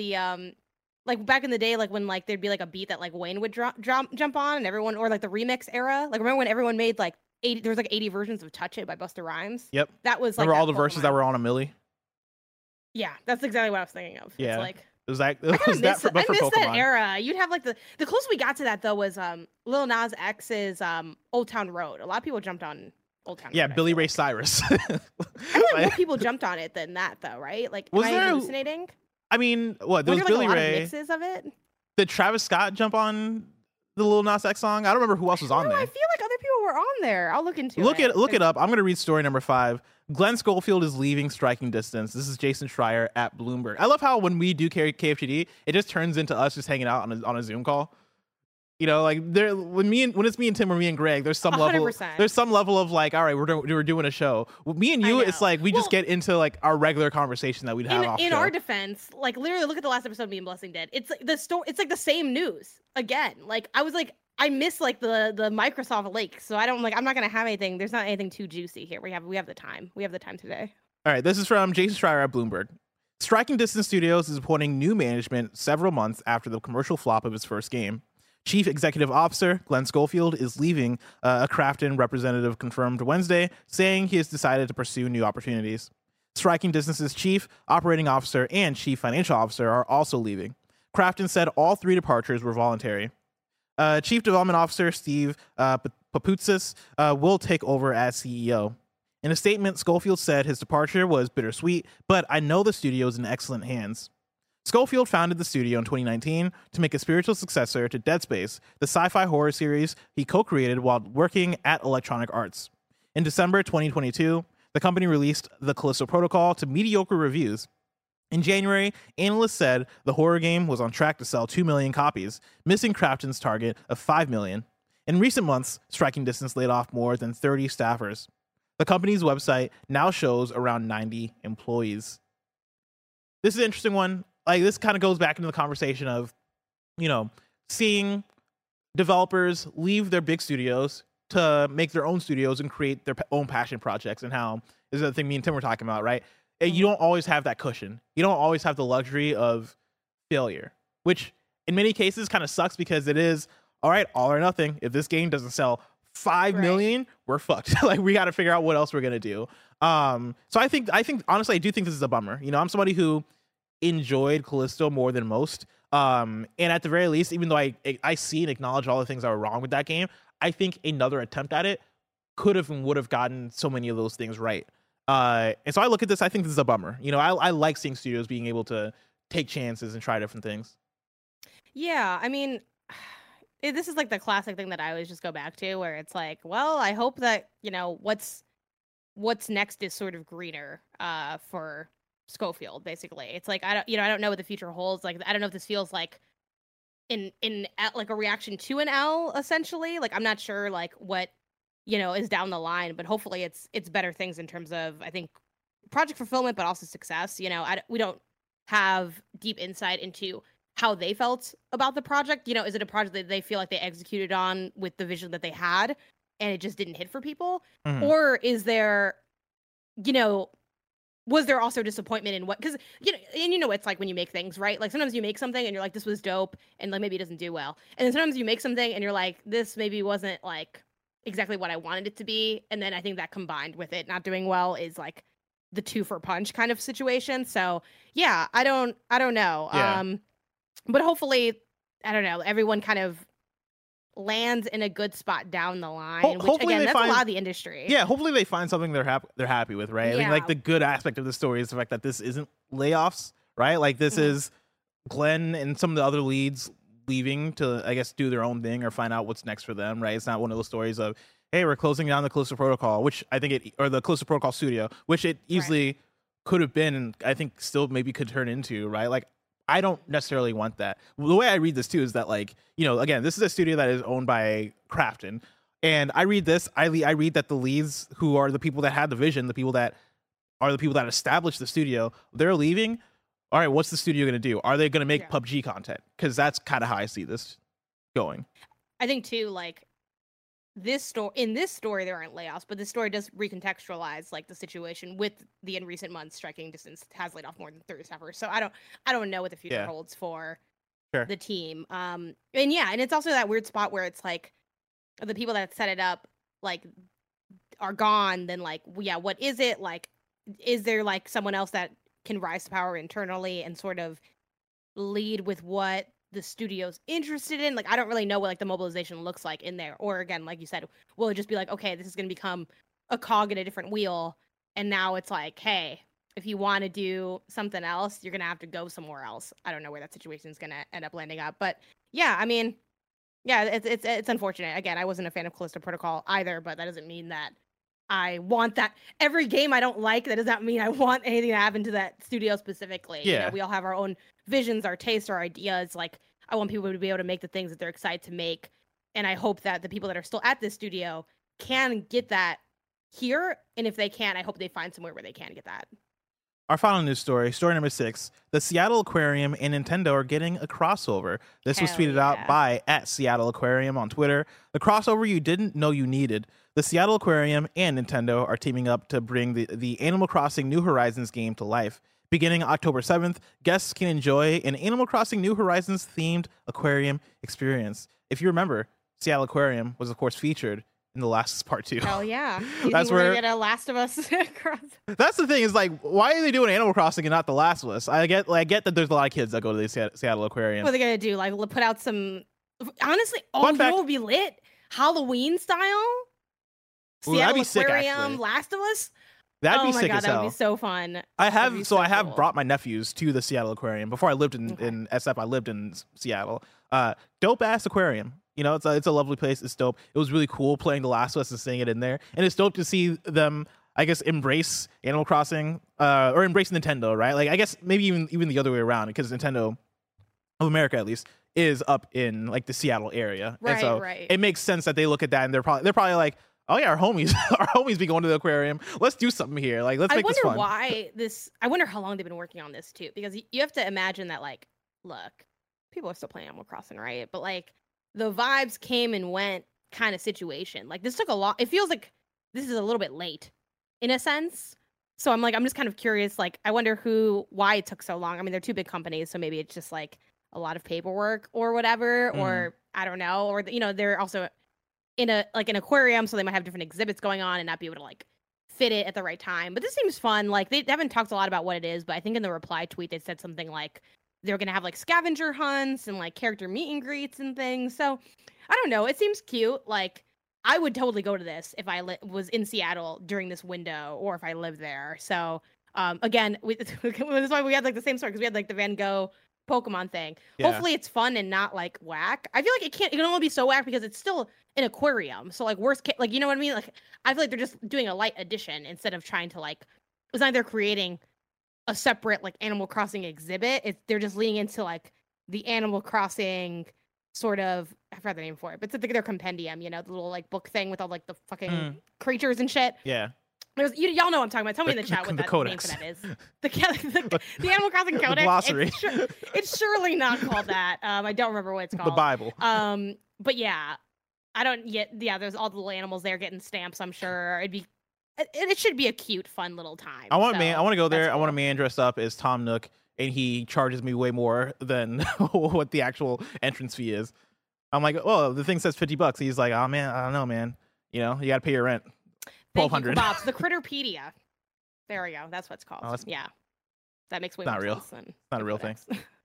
like back in the day, like when like there'd be like a beat that like Wayne would jump on, and everyone, or like the remix era. Like, remember when everyone made like 80? There was like 80 versions of "Touch It" by Busta Rhymes. Yep, that was like remember all the verses that were on a milli. Yeah, that's exactly what I was thinking of. Yeah, it's like. It was like I miss that era. You'd have like the closest we got to that though was Lil Nas X's Old Town Road. A lot of people jumped on Old Town Road. Yeah, Billy Ray Cyrus. I feel like more people jumped on it than that though, right? Like, am I hallucinating? I mean, what? There was Billy Ray. Ray. Mixes of it. Did Travis Scott jump on the Lil Nas X song? I don't remember who else was on there. I feel like other people were on there. I'll look into it. Look it up. I'm going to read story number 5. Glenn Schofield is leaving Striking Distance. This is Jason Schreier at Bloomberg. I love how when we do KFGD, it just turns into us just hanging out on a Zoom call. You know, like when it's me and Tim or me and Greg, there's some 100%. level of like, all right, we're doing a show. With me and you, it's like we just get into like our regular conversation that we'd have off in show. our defense, like literally look at the last episode me and Blessing did. It's like it's like the same news again. Like I was like, I miss like the Microsoft leak, so I'm not gonna have anything. There's not anything too juicy here. We have the time. We have the time today. All right, this is from Jason Schreier at Bloomberg. Striking Distance Studios is appointing new management several months after the commercial flop of its first game. Chief Executive Officer Glenn Schofield is leaving, a Krafton representative confirmed Wednesday, saying he has decided to pursue new opportunities. Striking Distance's Chief Operating Officer and Chief Financial Officer are also leaving. Krafton said all 3 departures were voluntary. Chief Development Officer Steve Papoutsis will take over as CEO. In a statement, Schofield said his departure was bittersweet, but I know the studio is in excellent hands. Schofield founded the studio in 2019 to make a spiritual successor to Dead Space, the sci-fi horror series he co-created while working at Electronic Arts. In December 2022, the company released The Callisto Protocol to mediocre reviews. In January, analysts said the horror game was on track to sell 2 million copies, missing Krafton's target of 5 million. In recent months, Striking Distance laid off more than 30 staffers. The company's website now shows around 90 employees. This is an interesting one. Like, this kind of goes back into the conversation of, you know, seeing developers leave their big studios to make their own studios and create their own passion projects, and how this is the thing me and Tim were talking about, right? And you don't always have that cushion. You don't always have the luxury of failure, which in many cases kind of sucks because it is, all right, all or nothing. If this game doesn't sell 5 million, we're fucked. Like, we got to figure out what else we're going to do. So I think honestly, I do think this is a bummer. You know, I'm somebody who enjoyed Callisto more than most. And at the very least, even though I see and acknowledge all the things that were wrong with that game, I think another attempt at it could have and would have gotten so many of those things right. And so I look at this, I think this is a bummer. You know, I like seeing studios being able to take chances and try different things. Yeah, I mean, this is like the classic thing that I always just go back to, where it's like, well, I hope that, you know, what's next is sort of greener for Schofield. Basically, it's like I don't know what the future holds. Like, I don't know if this feels like in like a reaction to an L, essentially. Like, I'm not sure like what, you know, is down the line, but hopefully it's better things in terms of, I think, project fulfillment, but also success. You know, we don't have deep insight into how they felt about the project. You know, is it a project that they feel like they executed on with the vision that they had and it just didn't hit for people? Mm-hmm. Or is there, you know, was there also disappointment in what, because, you know, and you know, it's like when you make things, right? Like, sometimes you make something and you're like, this was dope, and like maybe it doesn't do well. And then sometimes you make something and you're like, this maybe wasn't like exactly what I wanted it to be. And then I think that combined with it not doing well is like the 2 for punch kind of situation. So yeah, I don't know. Yeah. But hopefully, I don't know, everyone kind of lands in a good spot down the line, which again, that's a lot of the industry. Yeah, hopefully they find something they're happy with, right? Yeah. I think like the good aspect of the story is the fact that this isn't layoffs, right? Like, this is Glenn and some of the other leads leaving to, I guess, do their own thing or find out what's next for them, right? It's not one of those stories of, hey, we're closing down the Callisto Protocol, which I think or the Callisto Protocol studio, which it easily could have been, and I think still maybe could turn into, right? Like, I don't necessarily want that. The way I read this too is that, like, you know, again, this is a studio that is owned by Krafton, and I read this, I read that the leads, who are the people that had the vision, the people that established the studio, they're leaving. All right, what's the studio going to do? Are they going to make PUBG content? Because that's kind of how I see this going. I think too, like, in this story there aren't layoffs, but this story does recontextualize like the situation with the in recent months Striking Distance has laid off more than 30 staffers. So I don't know what the future holds for the team. And it's also that weird spot where it's like the people that set it up like are gone. Then like, what is it like? Is there like someone else that can rise to power internally and sort of lead with what the studio's interested in? Like, I don't really know what like the mobilization looks like in there. Or again, like you said, will it just be like, okay, this is going to become a cog in a different wheel, and now it's like, hey, if you want to do something else, you're going to have to go somewhere else. I don't know where that situation is going to end up landing up, but yeah, I mean, yeah, it's unfortunate. Again, I wasn't a fan of Callisto Protocol either, but that doesn't mean that I want that. Every game I don't like, that does not mean I want anything to happen to that studio specifically. Yeah. You know, we all have our own visions, our tastes, our ideas. Like, I want people to be able to make the things that they're excited to make. And I hope that the people that are still at this studio can get that here. And if they can't, I hope they find somewhere where they can get that. Our final news story number 6. The Seattle Aquarium and Nintendo are getting a crossover. This was tweeted out by @SeattleAquarium on Twitter. The crossover you didn't know you needed. The Seattle Aquarium and Nintendo are teaming up to bring the Animal Crossing New Horizons game to life. Beginning October 7th, guests can enjoy an Animal Crossing New Horizons themed aquarium experience. If you remember, Seattle Aquarium was, of course, featured in The Last of Us Part 2. Oh, yeah. That's where we get a Last of Us cross. That's the thing is, like, why are they doing Animal Crossing and not The Last of Us? I get that there's a lot of kids that go to the Seattle Aquarium. What are they going to do? Like, put out some... Honestly, will be lit. Halloween style? Seattle Aquarium, Last of Us? That'd be sick as hell. That would be so fun. I have brought my nephews to the Seattle Aquarium. Before I lived in SF, I lived in Seattle. Dope ass aquarium. You know, it's a lovely place. It's dope. It was really cool playing The Last of Us and seeing it in there. And it's dope to see them, I guess, embrace Animal Crossing or embrace Nintendo, right? Like, I guess maybe even the other way around, because Nintendo of America, at least, is up in like the Seattle area. Right, and so right. It makes sense that they look at that and they're probably like, oh yeah, our homies be going to the aquarium. Let's do something here. Like, let's make this fun. I wonder how long they've been working on this too, because you have to imagine that, like, look, people are still playing Animal Crossing, right? But like, the vibes came and went kind of situation. Like, this took a lot. It feels like this is a little bit late in a sense. So I'm just kind of curious. Like, I wonder why it took so long. I mean, they're two big companies, so maybe it's just like a lot of paperwork or whatever, or I don't know. Or, they're also in an aquarium, so they might have different exhibits going on and not be able to like fit it at the right time. But this seems fun. Like, they haven't talked a lot about what it is, but I think in the reply tweet they said something like they're gonna have like scavenger hunts and like character meet and greets and things. So I don't know. It seems cute. Like, I would totally go to this if I was in Seattle during this window, or if I lived there. So again, that's why we had like the same story, because we had like the Van Gogh Pokemon thing. Yeah. Hopefully it's fun and not like whack. I feel like it can only be so whack because it's still an aquarium. So like, worst case, like, you know what I mean? Like, I feel like they're just doing a light addition instead of trying to like, it's not they're creating a separate like Animal Crossing exhibit. They're just leaning into like the Animal Crossing sort of, I forgot the name for it, but it's like their compendium, the little like book thing with all like the fucking creatures and shit. Yeah. Y'all know what I'm talking about. Tell me in the chat what that name for that is. The Animal Crossing Codex. The glossary. It's surely not called that. I don't remember what it's called. The Bible. But yeah, there's all the little animals there getting stamps, I'm sure. It should be a cute, fun little time. I want to go there. Cool. I want a man dressed up as Tom Nook, and he charges me way more than what the actual entrance fee is. I'm like, oh, the thing says $50. He's like, oh man, I don't know, man. You got to pay your rent. $1,200. Bob's the Critterpedia. There we go. That's what it's called. Yeah, that makes way more sense. It's not a real thing.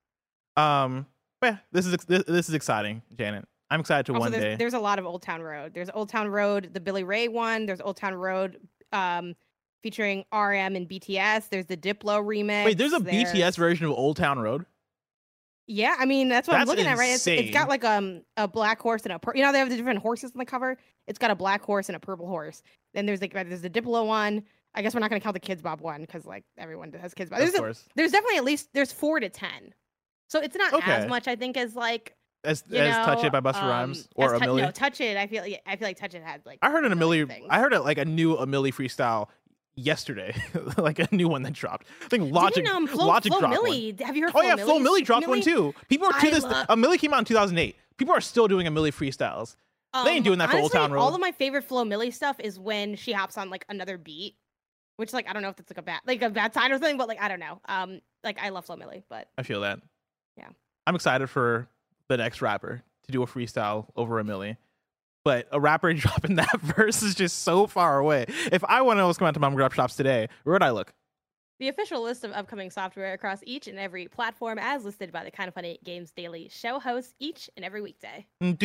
But yeah, this is exciting, Janet. I'm excited to one day. There's a lot of Old Town Road. There's Old Town Road, the Billy Ray one. There's Old Town Road featuring RM and BTS. There's the Diplo remix. Wait, there's a BTS version of Old Town Road? Yeah, I mean, that's what I'm looking at, right? It's got like a black horse and a purple. They have the different horses on the cover. It's got a black horse and a purple horse. Then there's the Diplo one. I guess we're not going to count the Kids Bob one because like everyone has Kids Bob. There's definitely there's 4 to 10. So it's not as much, I think, as like as Touch It by Busta Rhymes or Amelie. No, Touch It. I feel like Touch It had like. I heard an Amelie. I heard like a new Amelie freestyle yesterday, like a new one that dropped. I think Logic dropped Millie, one. Have you heard? Oh yeah, Flo Millie dropped one too. People are to this. Amelie came out in 2008. People are still doing Amelie freestyles. They ain't doing that for Old Town Road. All of my favorite Flo Millie stuff is when she hops on like another beat, which like I don't know if that's like a bad sign or something, but like I don't know. Like I love Flo Millie, but I feel that. Yeah, I'm excited for the next rapper to do a freestyle over Amelie. But a rapper dropping that verse is just so far away. If I want to know what's coming out to Mom Grub Shops today, where would I look? The official list of upcoming software across each and every platform, as listed by the Kind of Funny Games Daily show hosts each and every weekday.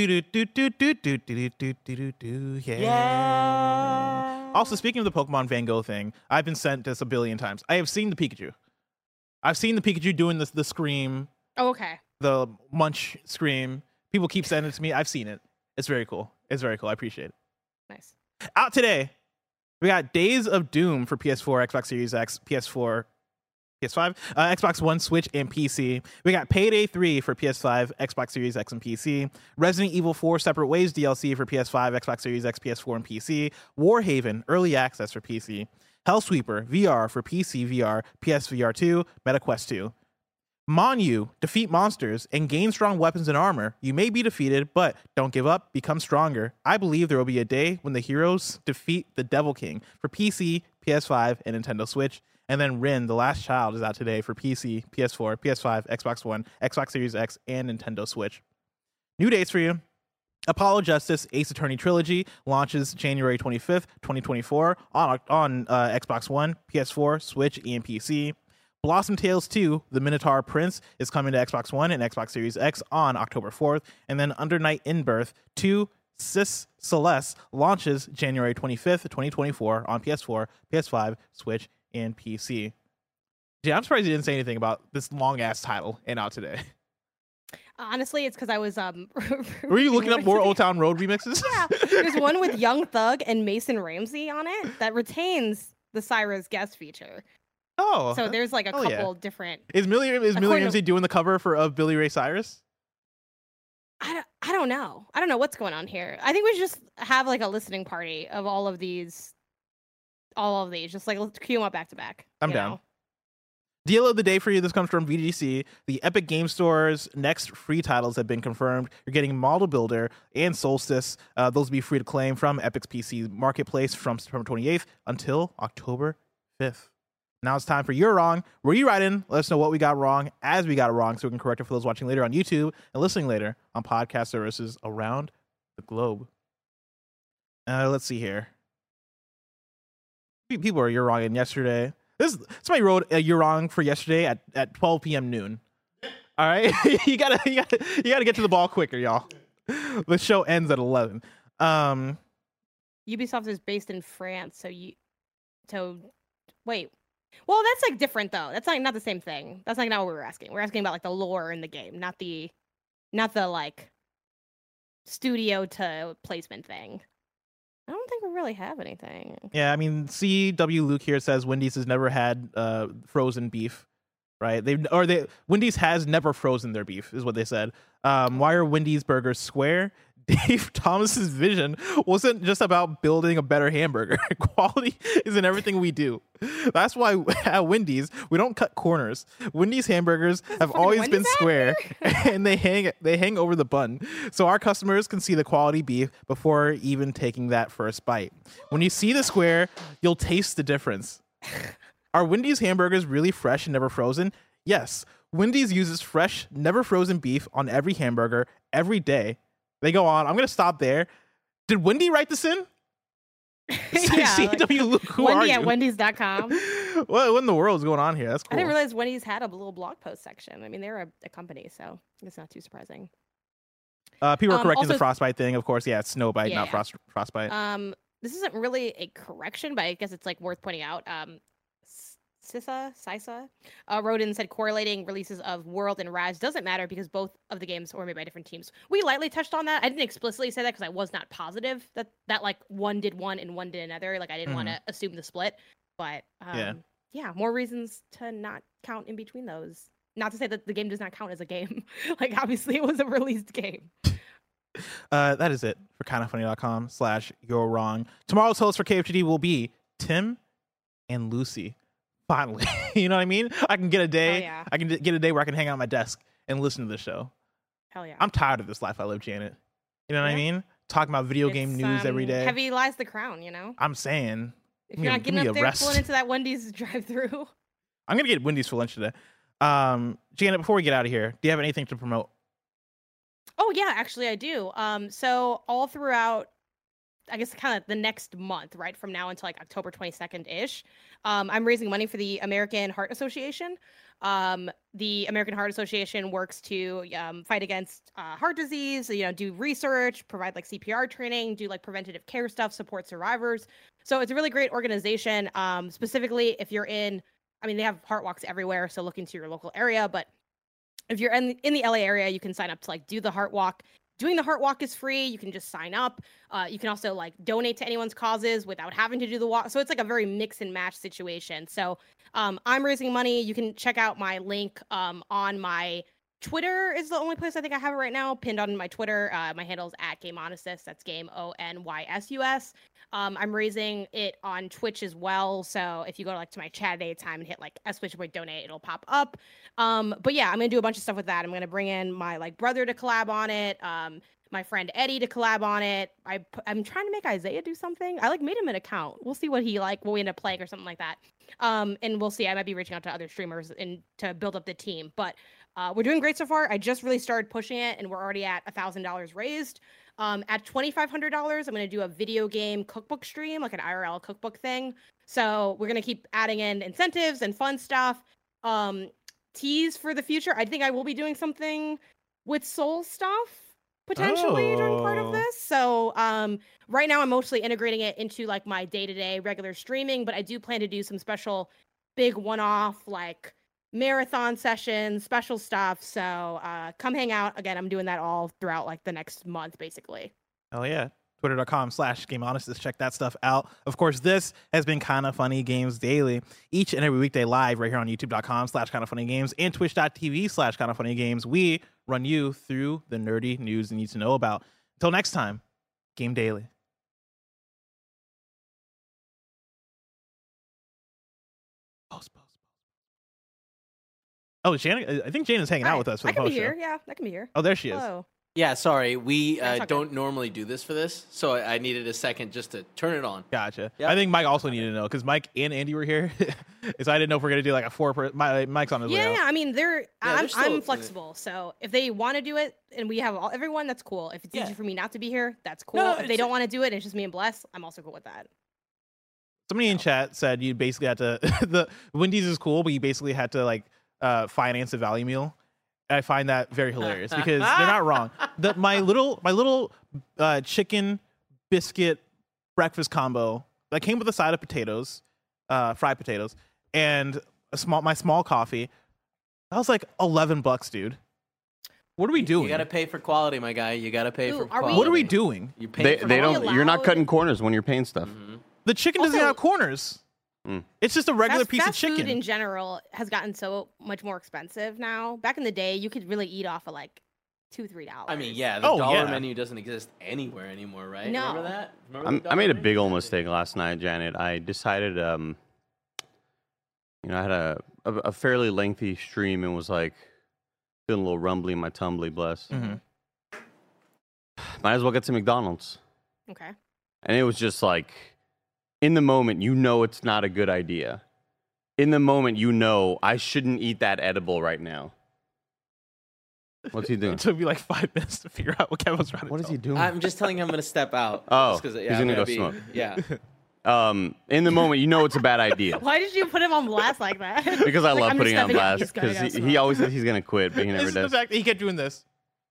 Yeah. Also, speaking of the Pokemon Van Gogh thing, I've been sent this a billion times. I have seen the Pikachu. I've seen the Pikachu doing the scream. Oh, okay. The munch scream. People keep sending it to me. I've seen it. It's very cool. I appreciate it. Nice. Out today, we got Days of Doom for PS4, Xbox Series X, PS4, PS5, Xbox One, Switch, and PC. We got Payday 3 for PS5, Xbox Series X, and PC. Resident Evil 4 Separate Ways DLC for PS5, Xbox Series X, PS4, and PC. Warhaven Early Access for PC. Hellsweeper VR for PC VR, PSVR 2, MetaQuest 2. Monu, defeat monsters and gain strong weapons and armor. You may be defeated, but don't give up, become stronger. I believe there will be a day when the heroes defeat the Devil King for PC, PS5, and Nintendo Switch. And then Rin, The Last Child, is out today for PC, PS4, PS5, Xbox One, Xbox Series X, and Nintendo Switch. New dates for you. Apollo Justice Ace Attorney Trilogy launches January 25th, 2024 on Xbox One, PS4, Switch, and PC. Blossom Tales 2, The Minotaur Prince, is coming to Xbox One and Xbox Series X on October 4th. And then Under Night in Birth 2, Sis Celeste launches January 25th, 2024 on PS4, PS5, Switch, and PC. Yeah, I'm surprised you didn't say anything about this long-ass title and out today. Honestly, it's because I was Were you looking up more Old Town Road remixes? Yeah, there's one with Young Thug and Mason Ramsey on it that retains the Cyrus guest feature. Oh, so there's like a couple different. Is Millie Ramsey doing the cover of Billy Ray Cyrus? I don't know. I don't know what's going on here. I think we should just have like a listening party of all of these. Just like let's queue them up back to back. I'm down. Deal of the day for you. This comes from VGC. The Epic Game Store's next free titles have been confirmed. You're getting Model Builder and Solstice. Those will be free to claim from Epic's PC Marketplace from September 28th until October 5th. Now it's time for You're Wrong, where you write in, let us know what we got wrong as we got it wrong so we can correct it for those watching later on YouTube and listening later on podcast services around the globe. Let's see here. People are You're Wrong in yesterday. Somebody wrote a You're Wrong for yesterday at 12 p.m. noon. All right? you gotta get to the ball quicker, y'all. The show ends at 11. Ubisoft is based in France, wait. Well, that's like different though. That's like not the same thing. That's like not what we were asking. We're asking about like the lore in the game, not the like studio to placement thing. I don't think we really have anything. Yeah, I mean, CW Luke here says Wendy's has never had frozen beef, right? Wendy's has never frozen their beef, is what they said. Why are Wendy's burgers square? Dave Thomas's vision wasn't just about building a better hamburger. Quality is in everything we do. That's why at Wendy's we don't cut corners. Wendy's hamburgers have always been square, and they hang over the bun, so our customers can see the quality beef before even taking that first bite. When you see the square, you'll taste the difference. Are Wendy's hamburgers really fresh and never frozen? Yes. Wendy's uses fresh, never frozen beef on every hamburger every day. They go on. I'm going to stop there. Did Wendy write this in? Yeah, CW Luke, who Wendy are you? at Wendy's.com. What in the world is going on here? That's cool. I didn't realize Wendy's had a little blog post section. I mean, they're a company, so it's not too surprising. People are correcting the frostbite thing. Of course, yeah, it's snowbite, not frostbite. This isn't really a correction, but I guess it's like worth pointing out. Sisa wrote in and said correlating releases of World and Rise doesn't matter because both of the games were made by different teams. We lightly touched on that. I didn't explicitly say that because I was not positive that like one did one and one did another. Like I didn't want to assume the split, but yeah, more reasons to not count in between those. Not to say that the game does not count as a game. Like obviously it was a released game. That is it for kindafunny.com/you're wrong. Tomorrow's host for KFGD will be Tim and Lucy. Finally, you know what I mean? I can get a day. Yeah. I can get a day where I can hang out at my desk and listen to the show. Hell yeah! I'm tired of this life I live, Janet. You know what I mean? Talking about video game news every day. Heavy lies the crown, you know. I'm saying. If you're not getting up there pulling into that Wendy's drive-through. I'm gonna get Wendy's for lunch today. Janet, before we get out of here, do you have anything to promote? Oh yeah, actually I do. So all throughout, I guess kind of the next month, right from now until like October 22nd ish, I'm raising money for the American Heart Association. The American Heart Association works to fight against heart disease, do research, provide like CPR training, do like preventative care stuff, support survivors. So it's a really great organization. Specifically, if you're they have heart walks everywhere, so look into your local area. But if you're in the LA area, you can sign up to like do the heart walk. doing the Heart Walk is free. You can just sign up. You can also like donate to anyone's causes without having to do the walk. So it's like a very mix and match situation. So I'm raising money. You can check out my link on my Twitter is the only place I think I have it right now, pinned on my Twitter. My handle is @GameOnysus. That's game ONYSUS. I'm raising it on Twitch as well. So if you go to my chat at any time and hit like /donate, it'll pop up. But yeah, I'm gonna do a bunch of stuff with that. I'm gonna bring in my like brother to collab on it. My friend Eddie to collab on it. I'm trying to make Isaiah do something. I like made him an account. We'll see what he like. What we end up playing or something like that. And we'll see. I might be reaching out to other streamers and to build up the team. But we're doing great so far. I just really started pushing it, and we're already at $1,000 raised. At $2,500, I'm going to do a video game cookbook stream, like an IRL cookbook thing. So we're going to keep adding in incentives and fun stuff. Tease for the future. I think I will be doing something with Soul stuff potentially during part of this. So right now I'm mostly integrating it into like my day-to-day regular streaming, but I do plan to do some special big one-off like marathon sessions, special stuff. So come hang out. Again, I'm doing that all throughout like the next month, basically. Oh yeah. Twitter.com/GameOnysus. Check that stuff out. Of course, this has been Kinda Funny Games Daily, each and every weekday live right here on YouTube.com/KindaFunnyGames and Twitch.tv/KindaFunnyGames. We run you through the nerdy news you need to know about. Until next time, Game Daily. Oh, Shannon, I think Jana's hanging out with us for the post show. I can be here. Yeah, I can be here. Oh, there she is. Hello. Yeah, sorry. We okay. don't normally do this for this, so I needed a second just to turn it on. Gotcha. Yep. I think Mike also needed to know because Mike and Andy were here, so I didn't know if we're gonna do like a Mike's on his way out. Yeah. I mean, I'm still flexible, so if they want to do it and we have everyone, that's cool. If it's easy for me not to be here, that's cool. No, if they don't want to do it and it's just me and Bless, I'm also cool with that. Somebody in chat said you basically had to the Wendy's is cool, but you basically had to like finance a value meal. I find that very hilarious because they're not wrong. My little chicken biscuit breakfast combo that came with a side of potatoes, fried potatoes, and my small coffee. That was like $11, dude. What are we doing? You gotta pay for quality, my guy. You gotta pay for quality. What are we doing? You pay for They quality. don't. You're not cutting corners when you're paying stuff. Mm-hmm. The chicken doesn't have corners. It's just a regular piece of chicken. Food in general has gotten so much more expensive now. Back in the day, you could really eat off of like $2-3. I mean, yeah, the dollar menu doesn't exist anywhere anymore, right? No. Remember that? Remember I made a menu? big old mistake last night, Janet. I decided, I had a fairly lengthy stream and was like feeling a little rumbly in my tumbly, bless. Mm-hmm. Might as well get to McDonald's. Okay. And it was just like, in the moment, you know it's not a good idea. In the moment, you know I shouldn't eat that edible right now. What's he doing? It took me like 5 minutes to figure out what Kevin was trying to What is tell he doing? I'm just telling him I'm gonna step out. Oh, just 'cause, he's gonna go be- smoke. Yeah. In the moment, you know it's a bad idea. Why did you put him on blast like that? Because I Like, love I'm putting just on stepping out, blast he's gonna because go he smoke. always says he's gonna quit, but he This never is the does. fact that he kept doing this.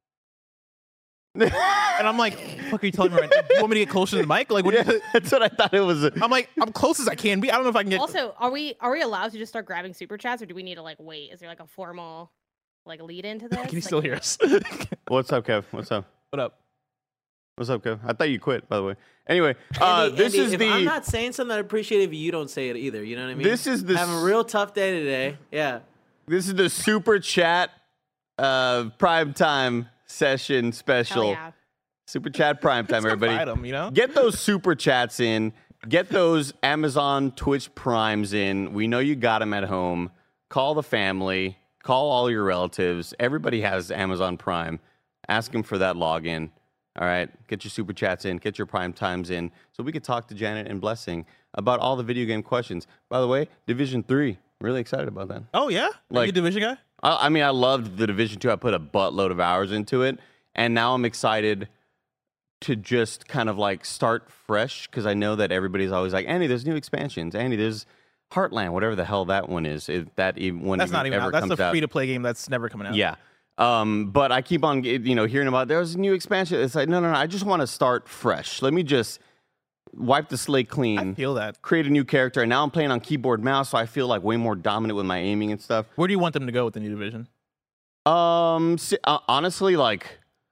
And I'm like, fuck are you telling me right now? You want me to get closer to the mic? Like, what? Yeah, that's what I thought it was. I'm like, I'm close as I can be. I don't know if I can get. Also, are we allowed to just start grabbing super chats, or do we need to like wait? Is there like a formal like lead into this? Can you Like, still hear us? What's up, Kev? What's up? What up? What's up, Kev? I thought you quit, by the way. Anyway, Andy, this Andy, is if the. I'm not saying something, I'd appreciate it if you don't say it either. You know what I mean? This is the. Having a real tough day today. Yeah. This is the super chat, prime time session special. Hell yeah. Super chat prime time, everybody. Item, you know? Get those super chats in. Get those Amazon Twitch Primes in. We know you got them at home. Call the family. Call all your relatives. Everybody has Amazon Prime. Ask them for that login. All right? Get your super chats in. Get your prime times in so we could talk to Janet and Blessing about all the video game questions. By the way, Division 3. Really excited about that. Oh yeah, like a Division guy. I mean, I loved the Division 2. I put a buttload of hours into it. And now I'm excited to just kind of like start fresh because I know that everybody's always like, Andy, there's new expansions. Andy, there's Heartland, whatever the hell that one is. If that even when That's not even ever out. That's comes the out. free to play game that's never coming out. Yeah. But I keep on hearing about there's a new expansion. It's like no. I just want to start fresh. Let me just wipe the slate clean. I feel that. Create a new character. And now I'm playing on keyboard mouse, so I feel like way more dominant with my aiming and stuff. Where do you want them to go with the new Division? Honestly, like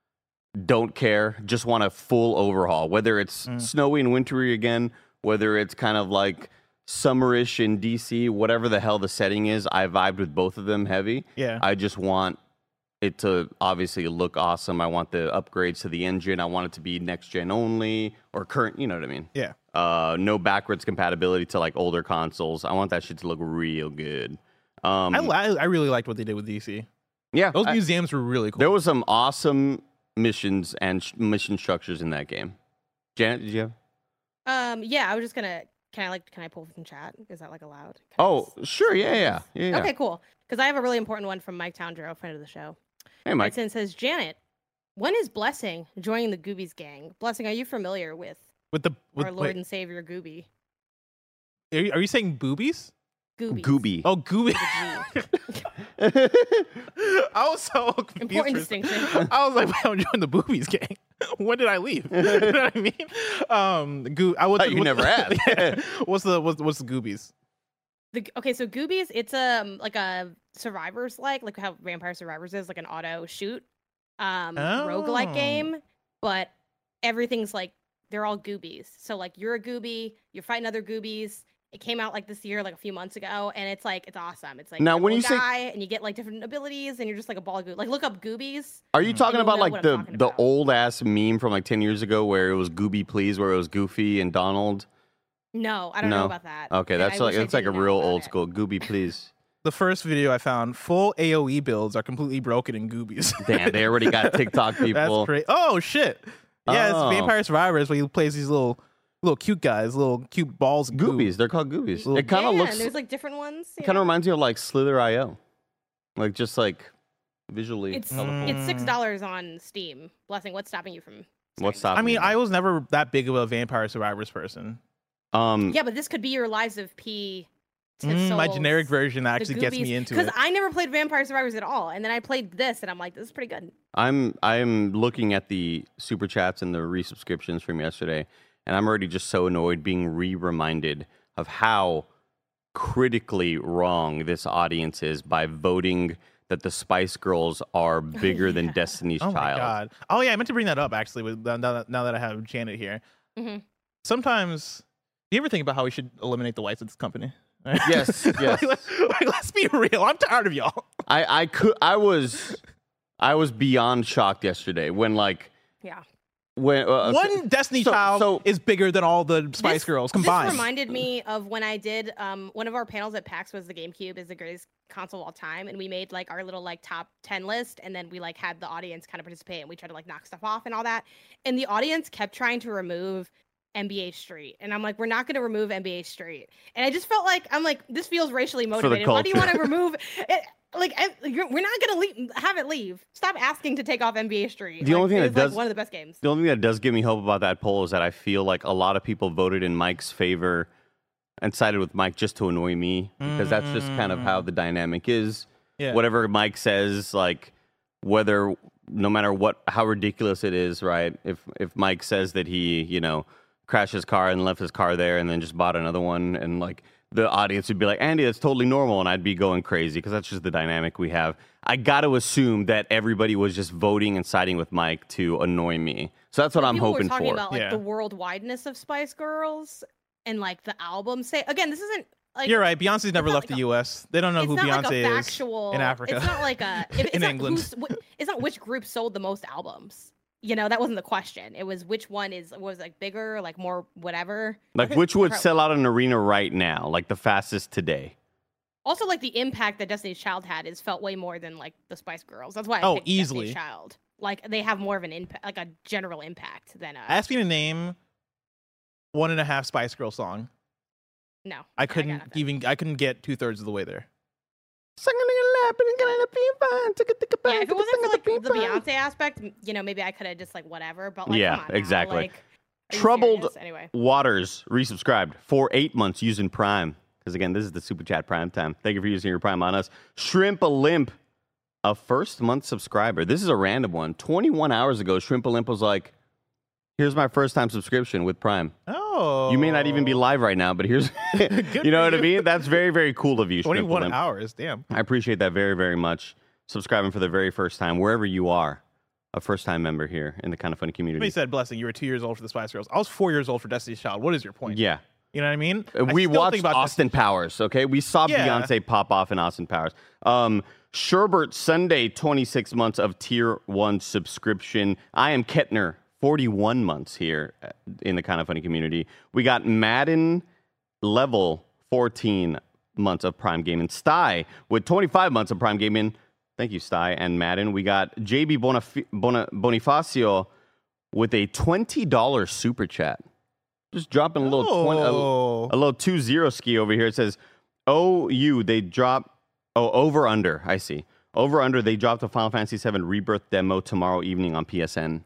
don't care, just want a full overhaul. Whether it's snowy and wintry again, whether it's kind of like summerish in DC, whatever the hell the setting is, I vibed with both of them heavy. Yeah. I just want it to obviously look awesome. I want the upgrades to the engine. I want it to be next gen only or current, you know what I mean? Yeah. No backwards compatibility to like older consoles. I want that shit to look real good. I really liked what they did with DC. Yeah. Those museums were really cool. There was some awesome missions and mission structures in that game. Janet, did you have? Yeah, I was just gonna. Can I pull from chat? Is that like allowed? Sure. Yeah. Okay, cool. Because I have a really important one from Mike Towndrow, friend of the show. Hey, Mike. It says, Janet, when is Blessing joining the Goobies gang? Blessing, are you familiar with our Lord and Savior Gooby? Are you saying boobies? Goobies. Gooby. Oh, Gooby. I was so confused. Important distinction. I was like, "Why don't join the boobies gang? When did I leave?" You know what I mean? You never asked. Yeah. What's the Goobies? Okay, so Goobies, it's like a Survivors like how Vampire Survivors is, like an auto shoot roguelike game, but everything's like they're all Goobies. So like you're a Gooby, you're fighting other Goobies. It came out like this year, like a few months ago, and it's awesome. It's like now when when you you die and you get like different abilities, and you're just like a ball of goo. Like look up Goobies. Are you talking about like the old ass meme from like 10 years ago where it was Gooby Please, where it was Goofy and Donald? No, I don't know about that. Okay, that's like a real old school Gooby Please. The first video I found, full AOE builds are completely broken in Goobies. Damn, they already got TikTok people. That's great. Oh shit! Yeah, it's Vampire Survivors where he plays these little cute guys, little cute balls. Of Goobies, they're called Goobies. It kind of looks. And there's like different ones. It kind of reminds me of like Slither.io, like just like visually. It's $6 on Steam. Blessing, what's stopping you from? What's stopping? I mean, you? I was never that big of a Vampire Survivors person. Yeah, but this could be your Lives of P. My generic version actually gets me into it. Because I never played Vampire Survivors at all, and then I played this, and I'm like, this is pretty good. I'm looking at the super chats and the resubscriptions from yesterday, and I'm already just so annoyed being reminded of how critically wrong this audience is by voting that the Spice Girls are bigger than Destiny's Child. My God. Oh yeah, I meant to bring that up actually. Now that I have Janet here, sometimes. Do you ever think about how we should eliminate the whites of this company? Yes. Let's be real. I'm tired of y'all. I was beyond shocked yesterday when one Destiny Child is bigger than all the Spice Girls combined. This reminded me of when I did one of our panels at PAX was the GameCube is the greatest console of all time, and we made like our little like top 10 list, and then we like had the audience kind of participate, and we tried to like knock stuff off and all that, and the audience kept trying to remove NBA Street, and I'm like, we're not going to remove NBA Street, and I just felt like this feels racially motivated. Why do you want to remove it? Like, we're not going to have it leave. Stop asking to take off NBA Street. The only thing that does one of the best games. The only thing that does give me hope about that poll is that I feel like a lot of people voted in Mike's favor and sided with Mike just to annoy me, because that's just kind of how the dynamic is. Yeah. Whatever Mike says, like no matter how ridiculous it is, right? If Mike says that he, crashed his car and left his car there and then just bought another one, and like the audience would be like, Andy, that's totally normal, and I'd be going crazy because that's just the dynamic we have. I got to assume that everybody was just voting and siding with Mike to annoy me. So that's what I'm hoping for. People were talking about the worldwideness of Spice Girls and like the album. Again, this isn't like you're right. Beyonce's never left the U.S. They don't know who Beyonce is in Africa. It's not like in England. It's not which group sold the most albums. That wasn't the question. It was which one was like bigger, like more whatever. Like which would sell out an arena right now, like the fastest today. Also, like the impact that Destiny's Child had is felt way more than like the Spice Girls. That's why I picked easily Destiny's Child. Like they have more of an impact, like a general impact than. Ask me to name 1.5 Spice Girl song. No, I couldn't get 2/3 of the way there. Yeah, if it wasn't for like the Beyonce aspect, maybe I could have just like whatever. But like, come on exactly. Now, Troubled Waters resubscribed for 8 months using Prime. Because again, this is the Super Chat Prime time. Thank you for using your Prime on us. Shrimp Olymp, a first month subscriber. This is a random one. 21 hours ago, Shrimp Olymp was like, here's my first time subscription with Prime. Oh. You may not even be live right now, but here's, you know what I mean? That's very, very cool of you, 21 Shrimp Olymp. hours, damn. I appreciate that very, very much. Subscribing for the very first time, wherever you are. a first-time member here in the Kind of Funny community. Somebody said, Blessing, you were 2 years old for the Spice Girls. I was 4 years old for Destiny's Child. What is your point? Yeah. You know what I mean? We watched Austin Powers, okay? We saw Beyonce pop off in Austin Powers. Sherbert Sunday, 26 months of Tier 1 subscription. I am Kettner, 41 months here in the Kind of Funny community. We got Madden Level, 14 months of Prime Gaming. Sty with 25 months of Prime Gaming. Thank you, Sty and Madden. We got JB Bonifacio with a $20 super chat. Just dropping a little a little 2-0 ski over here. It says, OU, they drop, over under, I see. Over under, they dropped the Final Fantasy VII Rebirth demo tomorrow evening on PSN.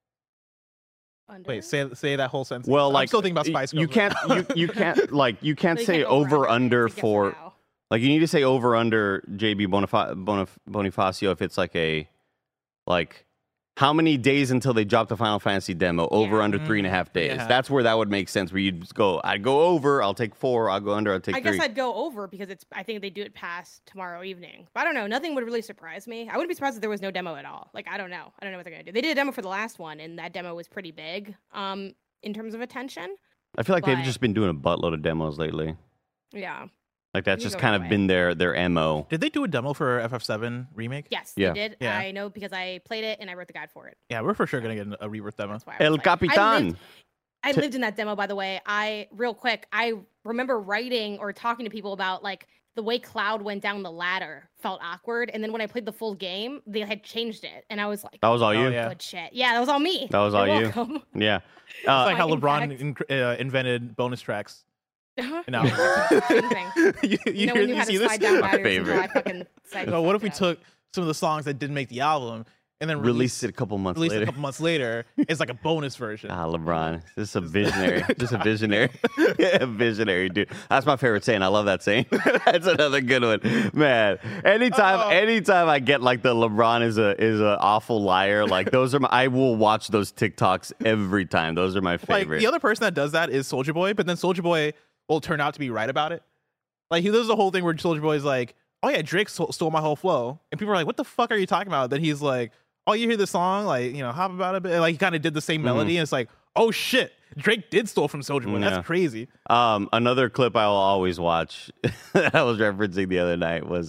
Under? Wait, say that whole sentence. Well, like, I'm still thinking about Spice Girls. You can't So say you over under to get for, now. like, you need to say over under JB Bonifacio if it's like how many days until they drop the Final Fantasy demo? Over under 3.5 days. Yeah. That's where that would make sense. Where you'd go, I'd go over, I'll take 4. I'll go under, I'll take 3. I guess I'd go over because I think they do it past tomorrow evening. But I don't know. Nothing would really surprise me. I wouldn't be surprised if there was no demo at all. Like, I don't know. I don't know what they're going to do. They did a demo for the last one, and that demo was pretty big in terms of attention. I feel like they've but- just been doing a buttload of demos lately. Yeah. Like that's You just go kind either of way. been their MO. Did they do a demo for FF7 remake? Yes, Yeah. they did. Yeah. I know because I played it and I wrote the guide for it. Yeah, we're for sure going to get a Rebirth demo. That's why I was El like- Capitan. I lived in that demo, by the way. Real quick, I remember writing or talking to people about like the way Cloud went down the ladder felt awkward. And then when I played the full game, they had changed it. And I was like, That was all you? yeah. good shit. Yeah, that was all me. That was all You're you? welcome. Yeah. It's like how Like, in LeBron invented bonus tracks. No. Same thing. you No one knew how to see this? slide down My ladders favorite. until I fucking decided No, to what fuck if we it up. took some of the songs that didn't make the album and then Released it a couple months released later. a couple months later? It's like a bonus version. LeBron. This is a visionary. Just a visionary. A visionary, dude. That's my favorite saying. I love that saying. That's another good one. Man, anytime I get like the LeBron is a awful liar, like those are I will watch those TikToks every time. Those are my Like favorite. the other person that does that is Soulja Boy, but then Soulja Boy will turn out to be right about it. Like he does the whole thing where Soulja Boy is like, "Oh yeah, Drake stole my whole flow," and people are like, "What the fuck are you talking about?" Then he's like, "Oh, you hear the song? Like, hop about it." And like he kind of did the same melody, and it's like, "Oh shit, Drake did steal from Soulja Boy. Yeah. That's crazy." Another clip I will always watch that I was referencing the other night was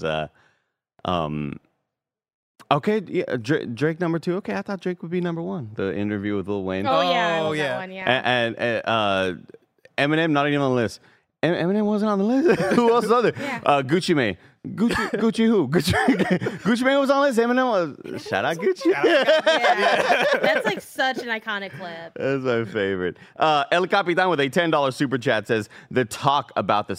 okay, yeah, Drake number 2. Okay, I thought Drake would be number 1. The interview with Lil Wayne. Oh, yeah. I Oh, love yeah. that one, yeah. And Eminem not even on the list. Eminem wasn't on the list. Who else is on there? Yeah. Gucci Mane. Gucci who? Gucci Mane was on the list. Eminem was. Shout out Gucci. Yeah. That's like such an iconic clip. That's my favorite. El Capitan with a $10 super chat says, the talk about the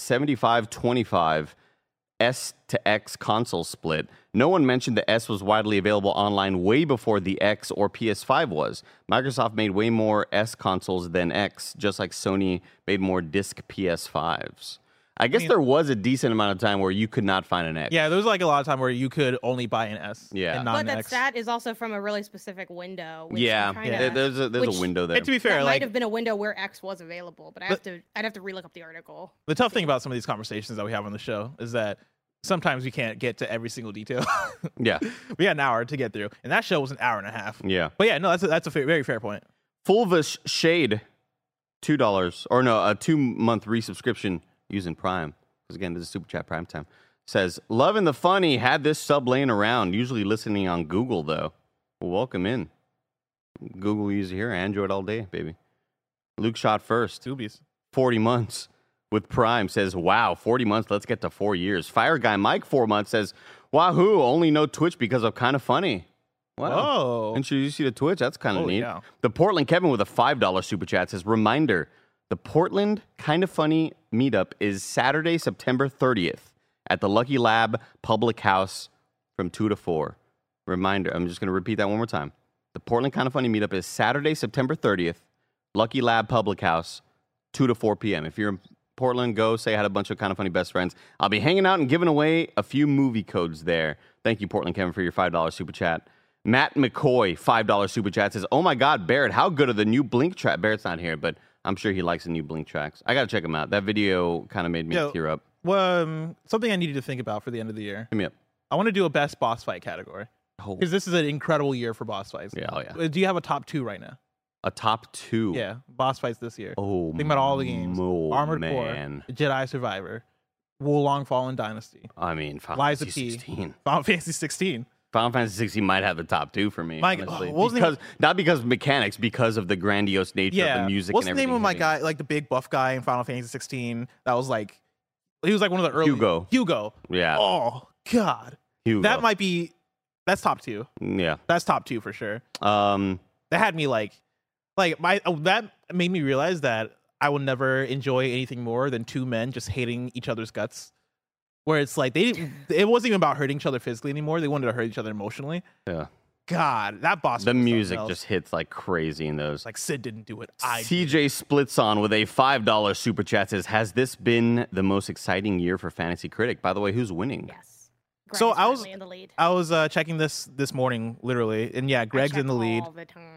75-25 S to X console split. No one mentioned the S was widely available online way before the X or PS5 was. Microsoft made way more S consoles than X, just like Sony made more disc PS5s. I guess there was a decent amount of time where you could not find an X. Yeah, there was like a lot of time where you could only buy an S. Yeah. and But not an that X. stat is also from a really specific window. Which Yeah, I'm trying to- there's a which- window there. And to be fair, that might like have been a window where X was available, but I'd have to relook up the article. the tough thing about some of these conversations that we have on the show is that sometimes we can't get to every single detail. Yeah, We had an hour to get through, and that show was an hour and a half. yeah. But yeah, no, that's a very fair point. Fulvish Shade, $2 or no, a 2-month resubscription using Prime. Because again, this is Super Chat Prime time. Says, loving the funny, had this sub laying around, usually listening on Google though. Well, welcome in. Google user here, Android all day, baby. Luke shot first, Tubies. 40 months with Prime says, wow, 40 months, let's get to 4 years. Fire Guy Mike, 4 months says, wahoo, only know Twitch because of Kind of Funny. Wow. Whoa. Introduce you to Twitch. That's kind of Holy neat. cow. The Portland Kevin with a $5 super chat says, reminder, the Portland Kind of Funny meetup is Saturday, September 30th at the Lucky Lab Public House from 2 to 4. Reminder, I'm just going to repeat that one more time. The Portland Kind of Funny meetup is Saturday, September 30th, Lucky Lab Public House, 2 to 4 p.m. If you're in Portland, go say I had a bunch of Kind of Funny best friends. I'll be hanging out and giving away a few movie codes there. Thank you, Portland Kevin, for your $5 super chat. Matt McCoy, $5 super chat says, oh my God, Barrett, how good are the new Blink tracks? Barrett's not here, but I'm sure he likes the new Blink tracks. I got to check them out. That video kind of made me tear up. Well, something I needed to think about for the end of the year. Hit me up. I want to do a best boss fight category. Oh, Because this is an incredible year for boss fights. yeah, oh, yeah. Do you have a top 2 right now? A top 2. Yeah, boss fights this year. Oh, Think about all the games. Armored man. Core, Jedi Survivor, Wulong Fallen Dynasty, I mean, Final Lies of Fantasy P, 16. Final Fantasy 16. Final Fantasy 16 might have the top 2 for me, Mike, honestly. what was the Because, not because of mechanics, because of the grandiose nature of the music What's and the everything. name of my hitting. guy, like the big buff guy in Final Fantasy 16? That was like, he was like one of the early. Hugo. Yeah. Oh, God. Hugo. That might be, that's top 2. Yeah. That's top 2 for sure. Um, That had me that made me realize that I will never enjoy anything more than 2 men just hating each other's guts. Where it's like it wasn't even about hurting each other physically anymore. They wanted to hurt each other emotionally. yeah. God, that boss. The was something music else. just hits like crazy in those. like Sid didn't do it. I did. CJ Splits on with a $5 super chat says, "Has this been the most exciting year for Fantasy Critic?" By the way, who's winning? Yes. Greg So is I was- currently in the lead. I was checking this morning, literally, and yeah, Greg's in the lead, all the time.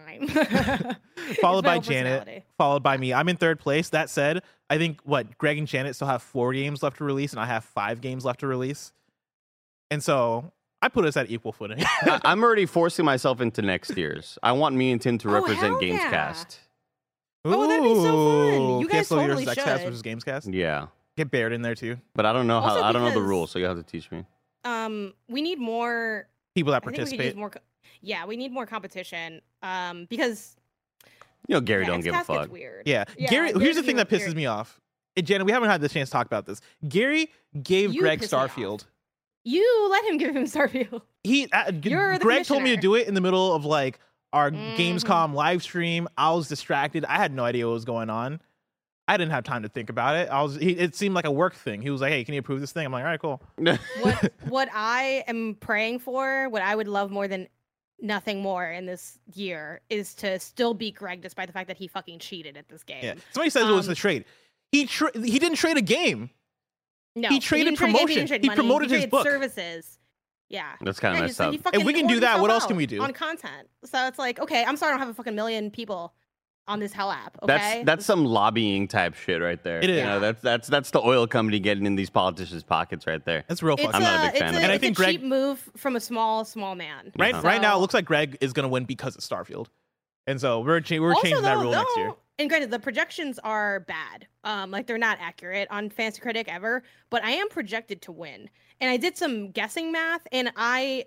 followed It's my by whole Janet, personality. followed by me. I'm in 3rd place. That said, I think Greg and Janet still have 4 games left to release, and I have 5 games left to release, and so I put us at equal footing. I'm already forcing myself into next year's. I want me and Tim to Oh, represent hell yeah. Gamescast. Oh, that'd be so fun. Ooh, You guys KSLV totally versus XCast should. versus Gamescast. Yeah, Get Baird in there too. but I don't know how. Also I don't know the because- rules, so you have to teach me. We need more. People that I think we could use participate. more. Yeah, we need more competition. Because You know, Gary yeah, don't give a XCast gets fuck. weird. Yeah. Yeah, Gary, Gary here's the doesn't thing that give a- pisses me off. And Janet, we haven't had the chance to talk about this. Gary gave You Greg piss me off. Starfield. You let him give him Starfield. You're the Greg told me to commissioner. do it in the middle of like our Mhm. Gamescom live stream. I was distracted. I had no idea what was going on. I didn't have time to think about it. It seemed like a work thing. He was like, "Hey, can you approve this thing?" I'm like, "All right, cool." What I am praying for, what I would love more than nothing more in this year, is to still beat Greg despite the fact that he fucking cheated at this game. Yeah. Somebody says it was Um, a trade. He didn't trade a game. No, He traded didn't trade a game, promotion. didn't trade He money, promoted his traded book. services. Yeah. That's kind of Yeah, messed so up. he fucking If we can do ordered that, what himself else can we out do? on content? So it's like, okay, I'm sorry I don't have a fucking million people on this hell app. Okay, That's some lobbying type shit right there. It is. You know, that's the oil company getting in these politicians' pockets right there. That's real It's fucking. I'm not a big fan of it. And I it's think a Greg- cheap move from a small man. Right, Yeah. right now, it So- looks like Greg is going to win because of Starfield, and so we're Also, changing that though, rule next year. And granted, the projections are bad. Like they're not accurate on Fantasy Critic ever. But I am projected to win, and I did some guessing math, and I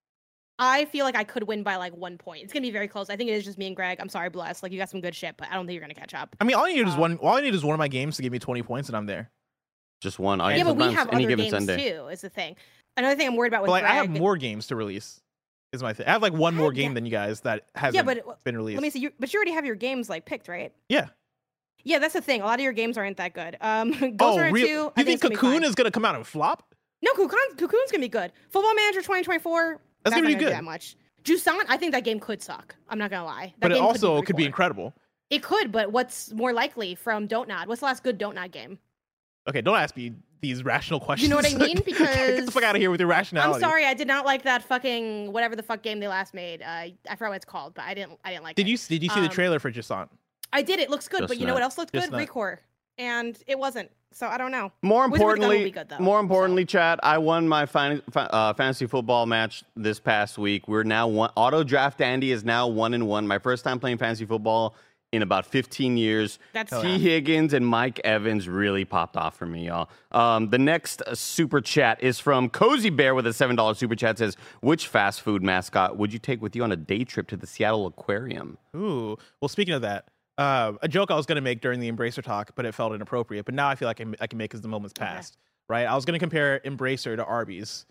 feel like I could win by like 1 point. It's gonna be very close. I think it is just me and Greg. I'm sorry, Bless. Like you got some good shit, but I don't think you're gonna catch up. I mean, all I need is Um, one. All I need is one of my games to give me 20 points, and I'm there. Just one. Yeah, but we sometimes have any other given games Sunday. too. Is the thing. Another thing I'm worried about with But like, Greg. I have more games to release. Is my thing. I have like one more game than you guys that hasn't but been released. Let me see. But you already have your games like picked, right? Yeah. Yeah, that's the thing. A lot of your games aren't that good. Ghost Oh, Runner 2. real? I You think it's gonna be Cocoon fine. is going to come out and flop? No, Cocoon's gonna be good. Football Manager 2024. That's not gonna be do good. that much. Jusant, I think that game could suck. I'm not gonna lie. That But it game also be could be poor. incredible. It could, but what's more likely from Don't Nod? What's the last good Don't Nod game? Okay, don't ask me these rational questions. You know what I mean? Get the Because fuck out of here with your rationality. I'm sorry, I did not like that fucking whatever the fuck game they last made. I forgot what it's called, but I didn't like Did it. you see the trailer for Jusant? I did. It looks good, Just but you know not. what else looked Just good? not. Recore, and it wasn't. So I don't know. More Wizard of the Gun will importantly, be good, though, more importantly, so. chat. I won my fantasy football match this past week. We're now one. Auto Draft Andy is now 1-1. My first time playing fantasy football in about 15 years. That's T. tough. Higgins and Mike Evans really popped off for me, y'all. The next super chat is from Cozy Bear with a $7 super chat. Says, which fast food mascot would you take with you on a day trip to the Seattle Aquarium? Ooh. Well, speaking of that, a joke I was going to make during the Embracer talk, but it felt inappropriate. But now I feel like I can make as the moment's passed. Right? I was going to compare Embracer to Arby's.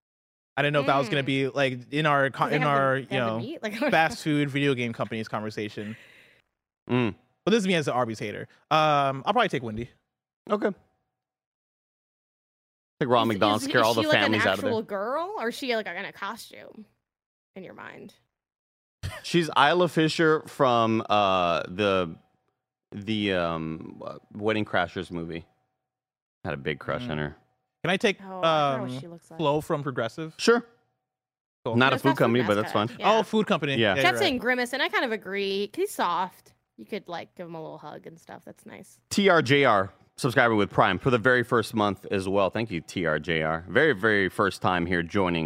I didn't know if that was going to be like in our They have the you know meat? Like, fast food video game companies conversation. Mm. But this is me as an Arby's hater. I'll probably take Wendy. Okay. Like Ronald McDonald's, scare all the families out of there. Is she like an actual girl, or is she like in a costume? In your mind? She's Isla Fisher from the Wedding Crashers movie. Had a big crush on her. Can I take Oh, I don't know what she looks like. Flo from Progressive? Sure. Cool. Not a There's food fast food company, but that's mascot. fine. Yeah. Oh, food company. Yeah. you're Kept right. saying Grimace, and I kind of agree. 'Cause he's soft. You could like give him a little hug and stuff. That's nice. TRJR, subscriber with Prime for the very first month as well. Thank you, TRJR. Very, very first time here joining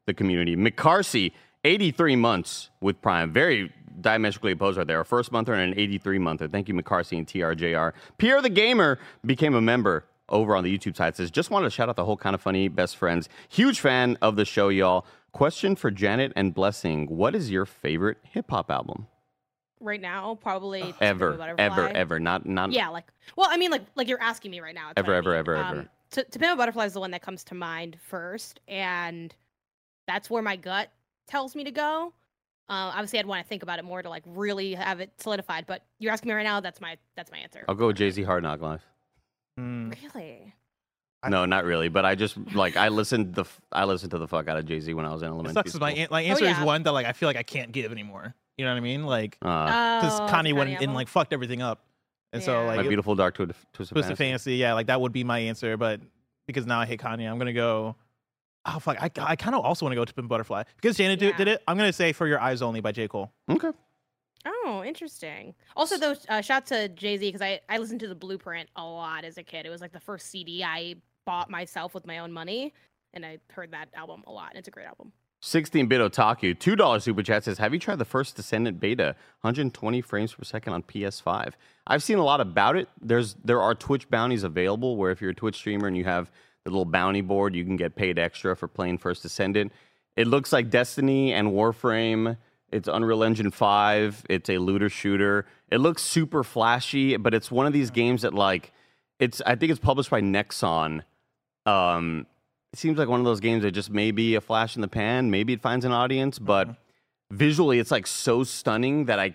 the community. McCarcy, 83 months with Prime. Very diametrically opposed right there. A first monther and an 83-monther. Thank you, McCarcy and TRJR. Pierre the Gamer became a member over on the YouTube side. Says, just wanted to shout out the whole Kind of Funny best friends. Huge fan of the show, y'all. Question for Janet and Blessing. What is your favorite hip-hop album? Right now, probably Ever. Not yeah, well, I mean, like you're asking me right now. Ever. To Pimp a Butterfly is the one that comes to mind first, and that's where my gut tells me to go. Obviously, I'd want to think about it more to really have it solidified. But you're asking me right now. That's my answer. I'll go with Jay-Z Hard Knock Life. Really? No, not really. But I just I listened to the fuck out of Jay-Z when I was in elementary school. My answer is one that I feel like I can't give anymore. You know what I mean? Because Kanye went and fucked everything up. And so My Beautiful Dark Twisted Fantasy, yeah, that would be my answer. But because now I hate Kanye, I'm gonna go. Oh fuck! I kind of also want to go to Pimp Butterfly because Janet did it. I'm gonna say For Your Eyes Only by J. Cole. Okay. Oh, interesting. Also, though, shout to Jay-Z because I listened to The Blueprint a lot as a kid. It was the first CD I bought myself with my own money, and I heard that album a lot. And it's a great album. 16-bit Otaku, $2 super chat says, have you tried the first Descendant beta, 120 frames per second on PS5? I've seen a lot about it. There are Twitch bounties available where if you're a Twitch streamer and you have the little bounty board, you can get paid extra for playing First Descendant. It looks like Destiny and Warframe. It's Unreal Engine 5. It's a looter shooter. It looks super flashy, but it's one of these games that I think it's published by Nexon. It seems like one of those games that just may be a flash in the pan. Maybe it finds an audience, but visually it's so stunning that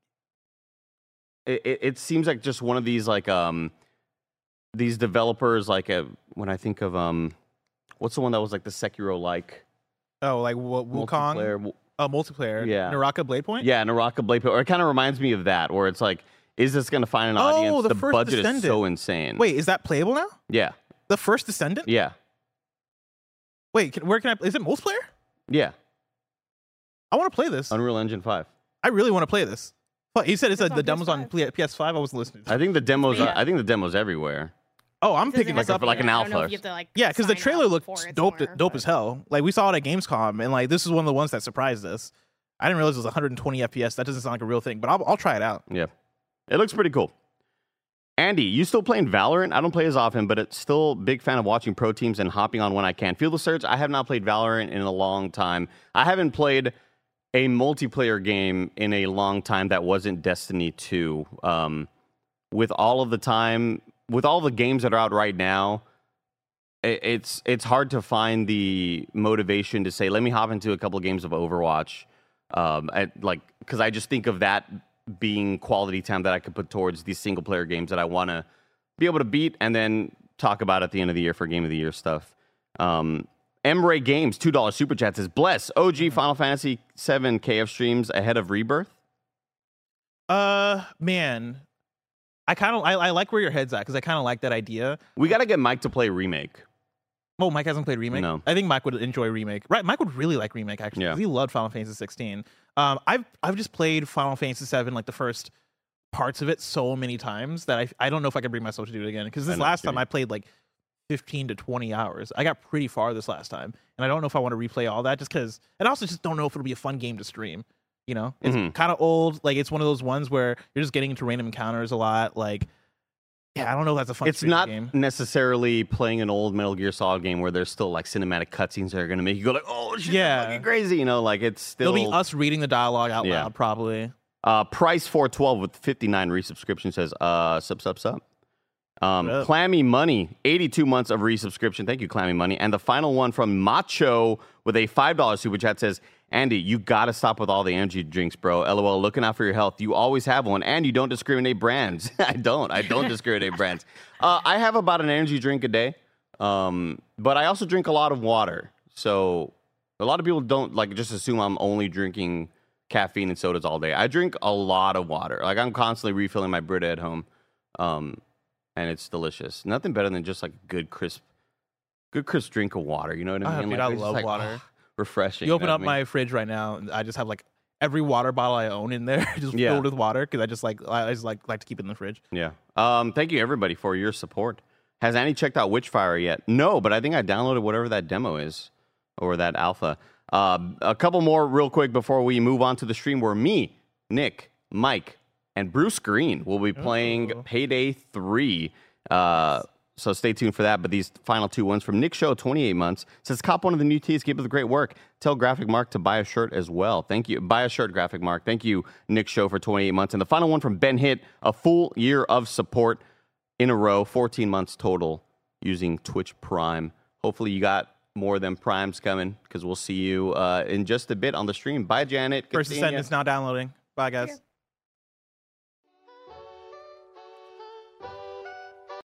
it seems like just one of these these developers when I think of what's the one that was the Sekiro Wukong multiplayer. Yeah, Naraka Blade Point. Yeah, Naraka Blade Point. Or it kind of reminds me of that, where it's is this going to find an audience? The budget is so insane. Wait, is that playable now? Yeah, the First Descendant. Yeah. Wait, where can I? Is it multiplayer? Yeah. I want to play this. Unreal Engine 5. I really want to play this. But he said the demo's on PS5. I wasn't listening. I think the demo's everywhere. Oh, I'm picking this up for an alpha. Yeah, because the trailer looked dope as hell. We saw it at Gamescom, and this is one of the ones that surprised us. I didn't realize it was 120 FPS. That doesn't sound like a real thing, but I'll try it out. Yeah, it looks pretty cool. Andy, you still playing Valorant? I don't play as often, but it's still big fan of watching pro teams and hopping on when I can. Field of Search, I have not played Valorant in a long time. I haven't played a multiplayer game in a long time that wasn't Destiny 2. With all the games that are out right now, it's hard to find the motivation to say, let me hop into a couple of games of Overwatch. Because I just think of that being quality time that I could put towards these single player games that I want to be able to beat and then talk about at the end of the year for Game of the Year stuff. M-Ray Games, $2 super chat says, bless OG Final Fantasy 7 KF streams ahead of Rebirth. Man, I like where your head's at because I kind of like that idea. We got to get Mike to play Remake. Oh, Mike hasn't played Remake? No. I think Mike would enjoy Remake. Right, Mike would really like Remake, actually. Yeah. He loved Final Fantasy 16. I've just played Final Fantasy 7, the first parts of it so many times that I don't know if I can bring myself to do it again. Because this last time I played 15 to 20 hours. I got pretty far this last time. And I don't know if I want to replay all that just because... And I also just don't know if it'll be a fun game to stream. You know? It's kind of old. It's one of those ones where you're just getting into random encounters a lot. Yeah, I don't know if that's a fun game. It's not necessarily playing an old Metal Gear Solid game where there's still cinematic cutscenes that are going to make you go oh shit, that's fucking crazy. It's still... It'll be us reading the dialogue out loud, probably. Price 412 with 59 resubscription says, sup. Clammy Money, 82 months of resubscription. Thank you, Clammy Money. And the final one from Macho with a $5 super chat says, Andy, you got to stop with all the energy drinks, bro. LOL, looking out for your health. You always have one, and you don't discriminate brands. I don't discriminate brands. I have about an energy drink a day, but I also drink a lot of water. So a lot of people don't just assume I'm only drinking caffeine and sodas all day. I drink a lot of water. I'm constantly refilling my Brita at home, and it's delicious. Nothing better than just a good crisp drink of water. You know what I mean? Dude, I love water. Refreshing. You open up my fridge right now, and I just have every water bottle I own in there just filled with water because I just like to keep it in the fridge. Yeah. Thank you everybody for your support. Has Annie checked out Witchfire yet? No, but I think I downloaded whatever that demo is or that alpha. A couple more real quick before we move on to the stream where me, Nick, Mike, and Bruce Green will be playing Payday 3. So stay tuned for that. But these final 2 ones from Nick Show, 28 months, says, cop one of the new tees, keep up the great work. Tell Graphic Mark to buy a shirt as well. Thank you. Buy a shirt, Graphic Mark. Thank you, Nick Show, for 28 months. And the final one from Ben Hit, a full year of support in a row, 14 months total using Twitch Prime. Hopefully you got more than Primes coming because we'll see you in just a bit on the stream. Bye, Janet. First Ascent is now downloading. Bye, guys.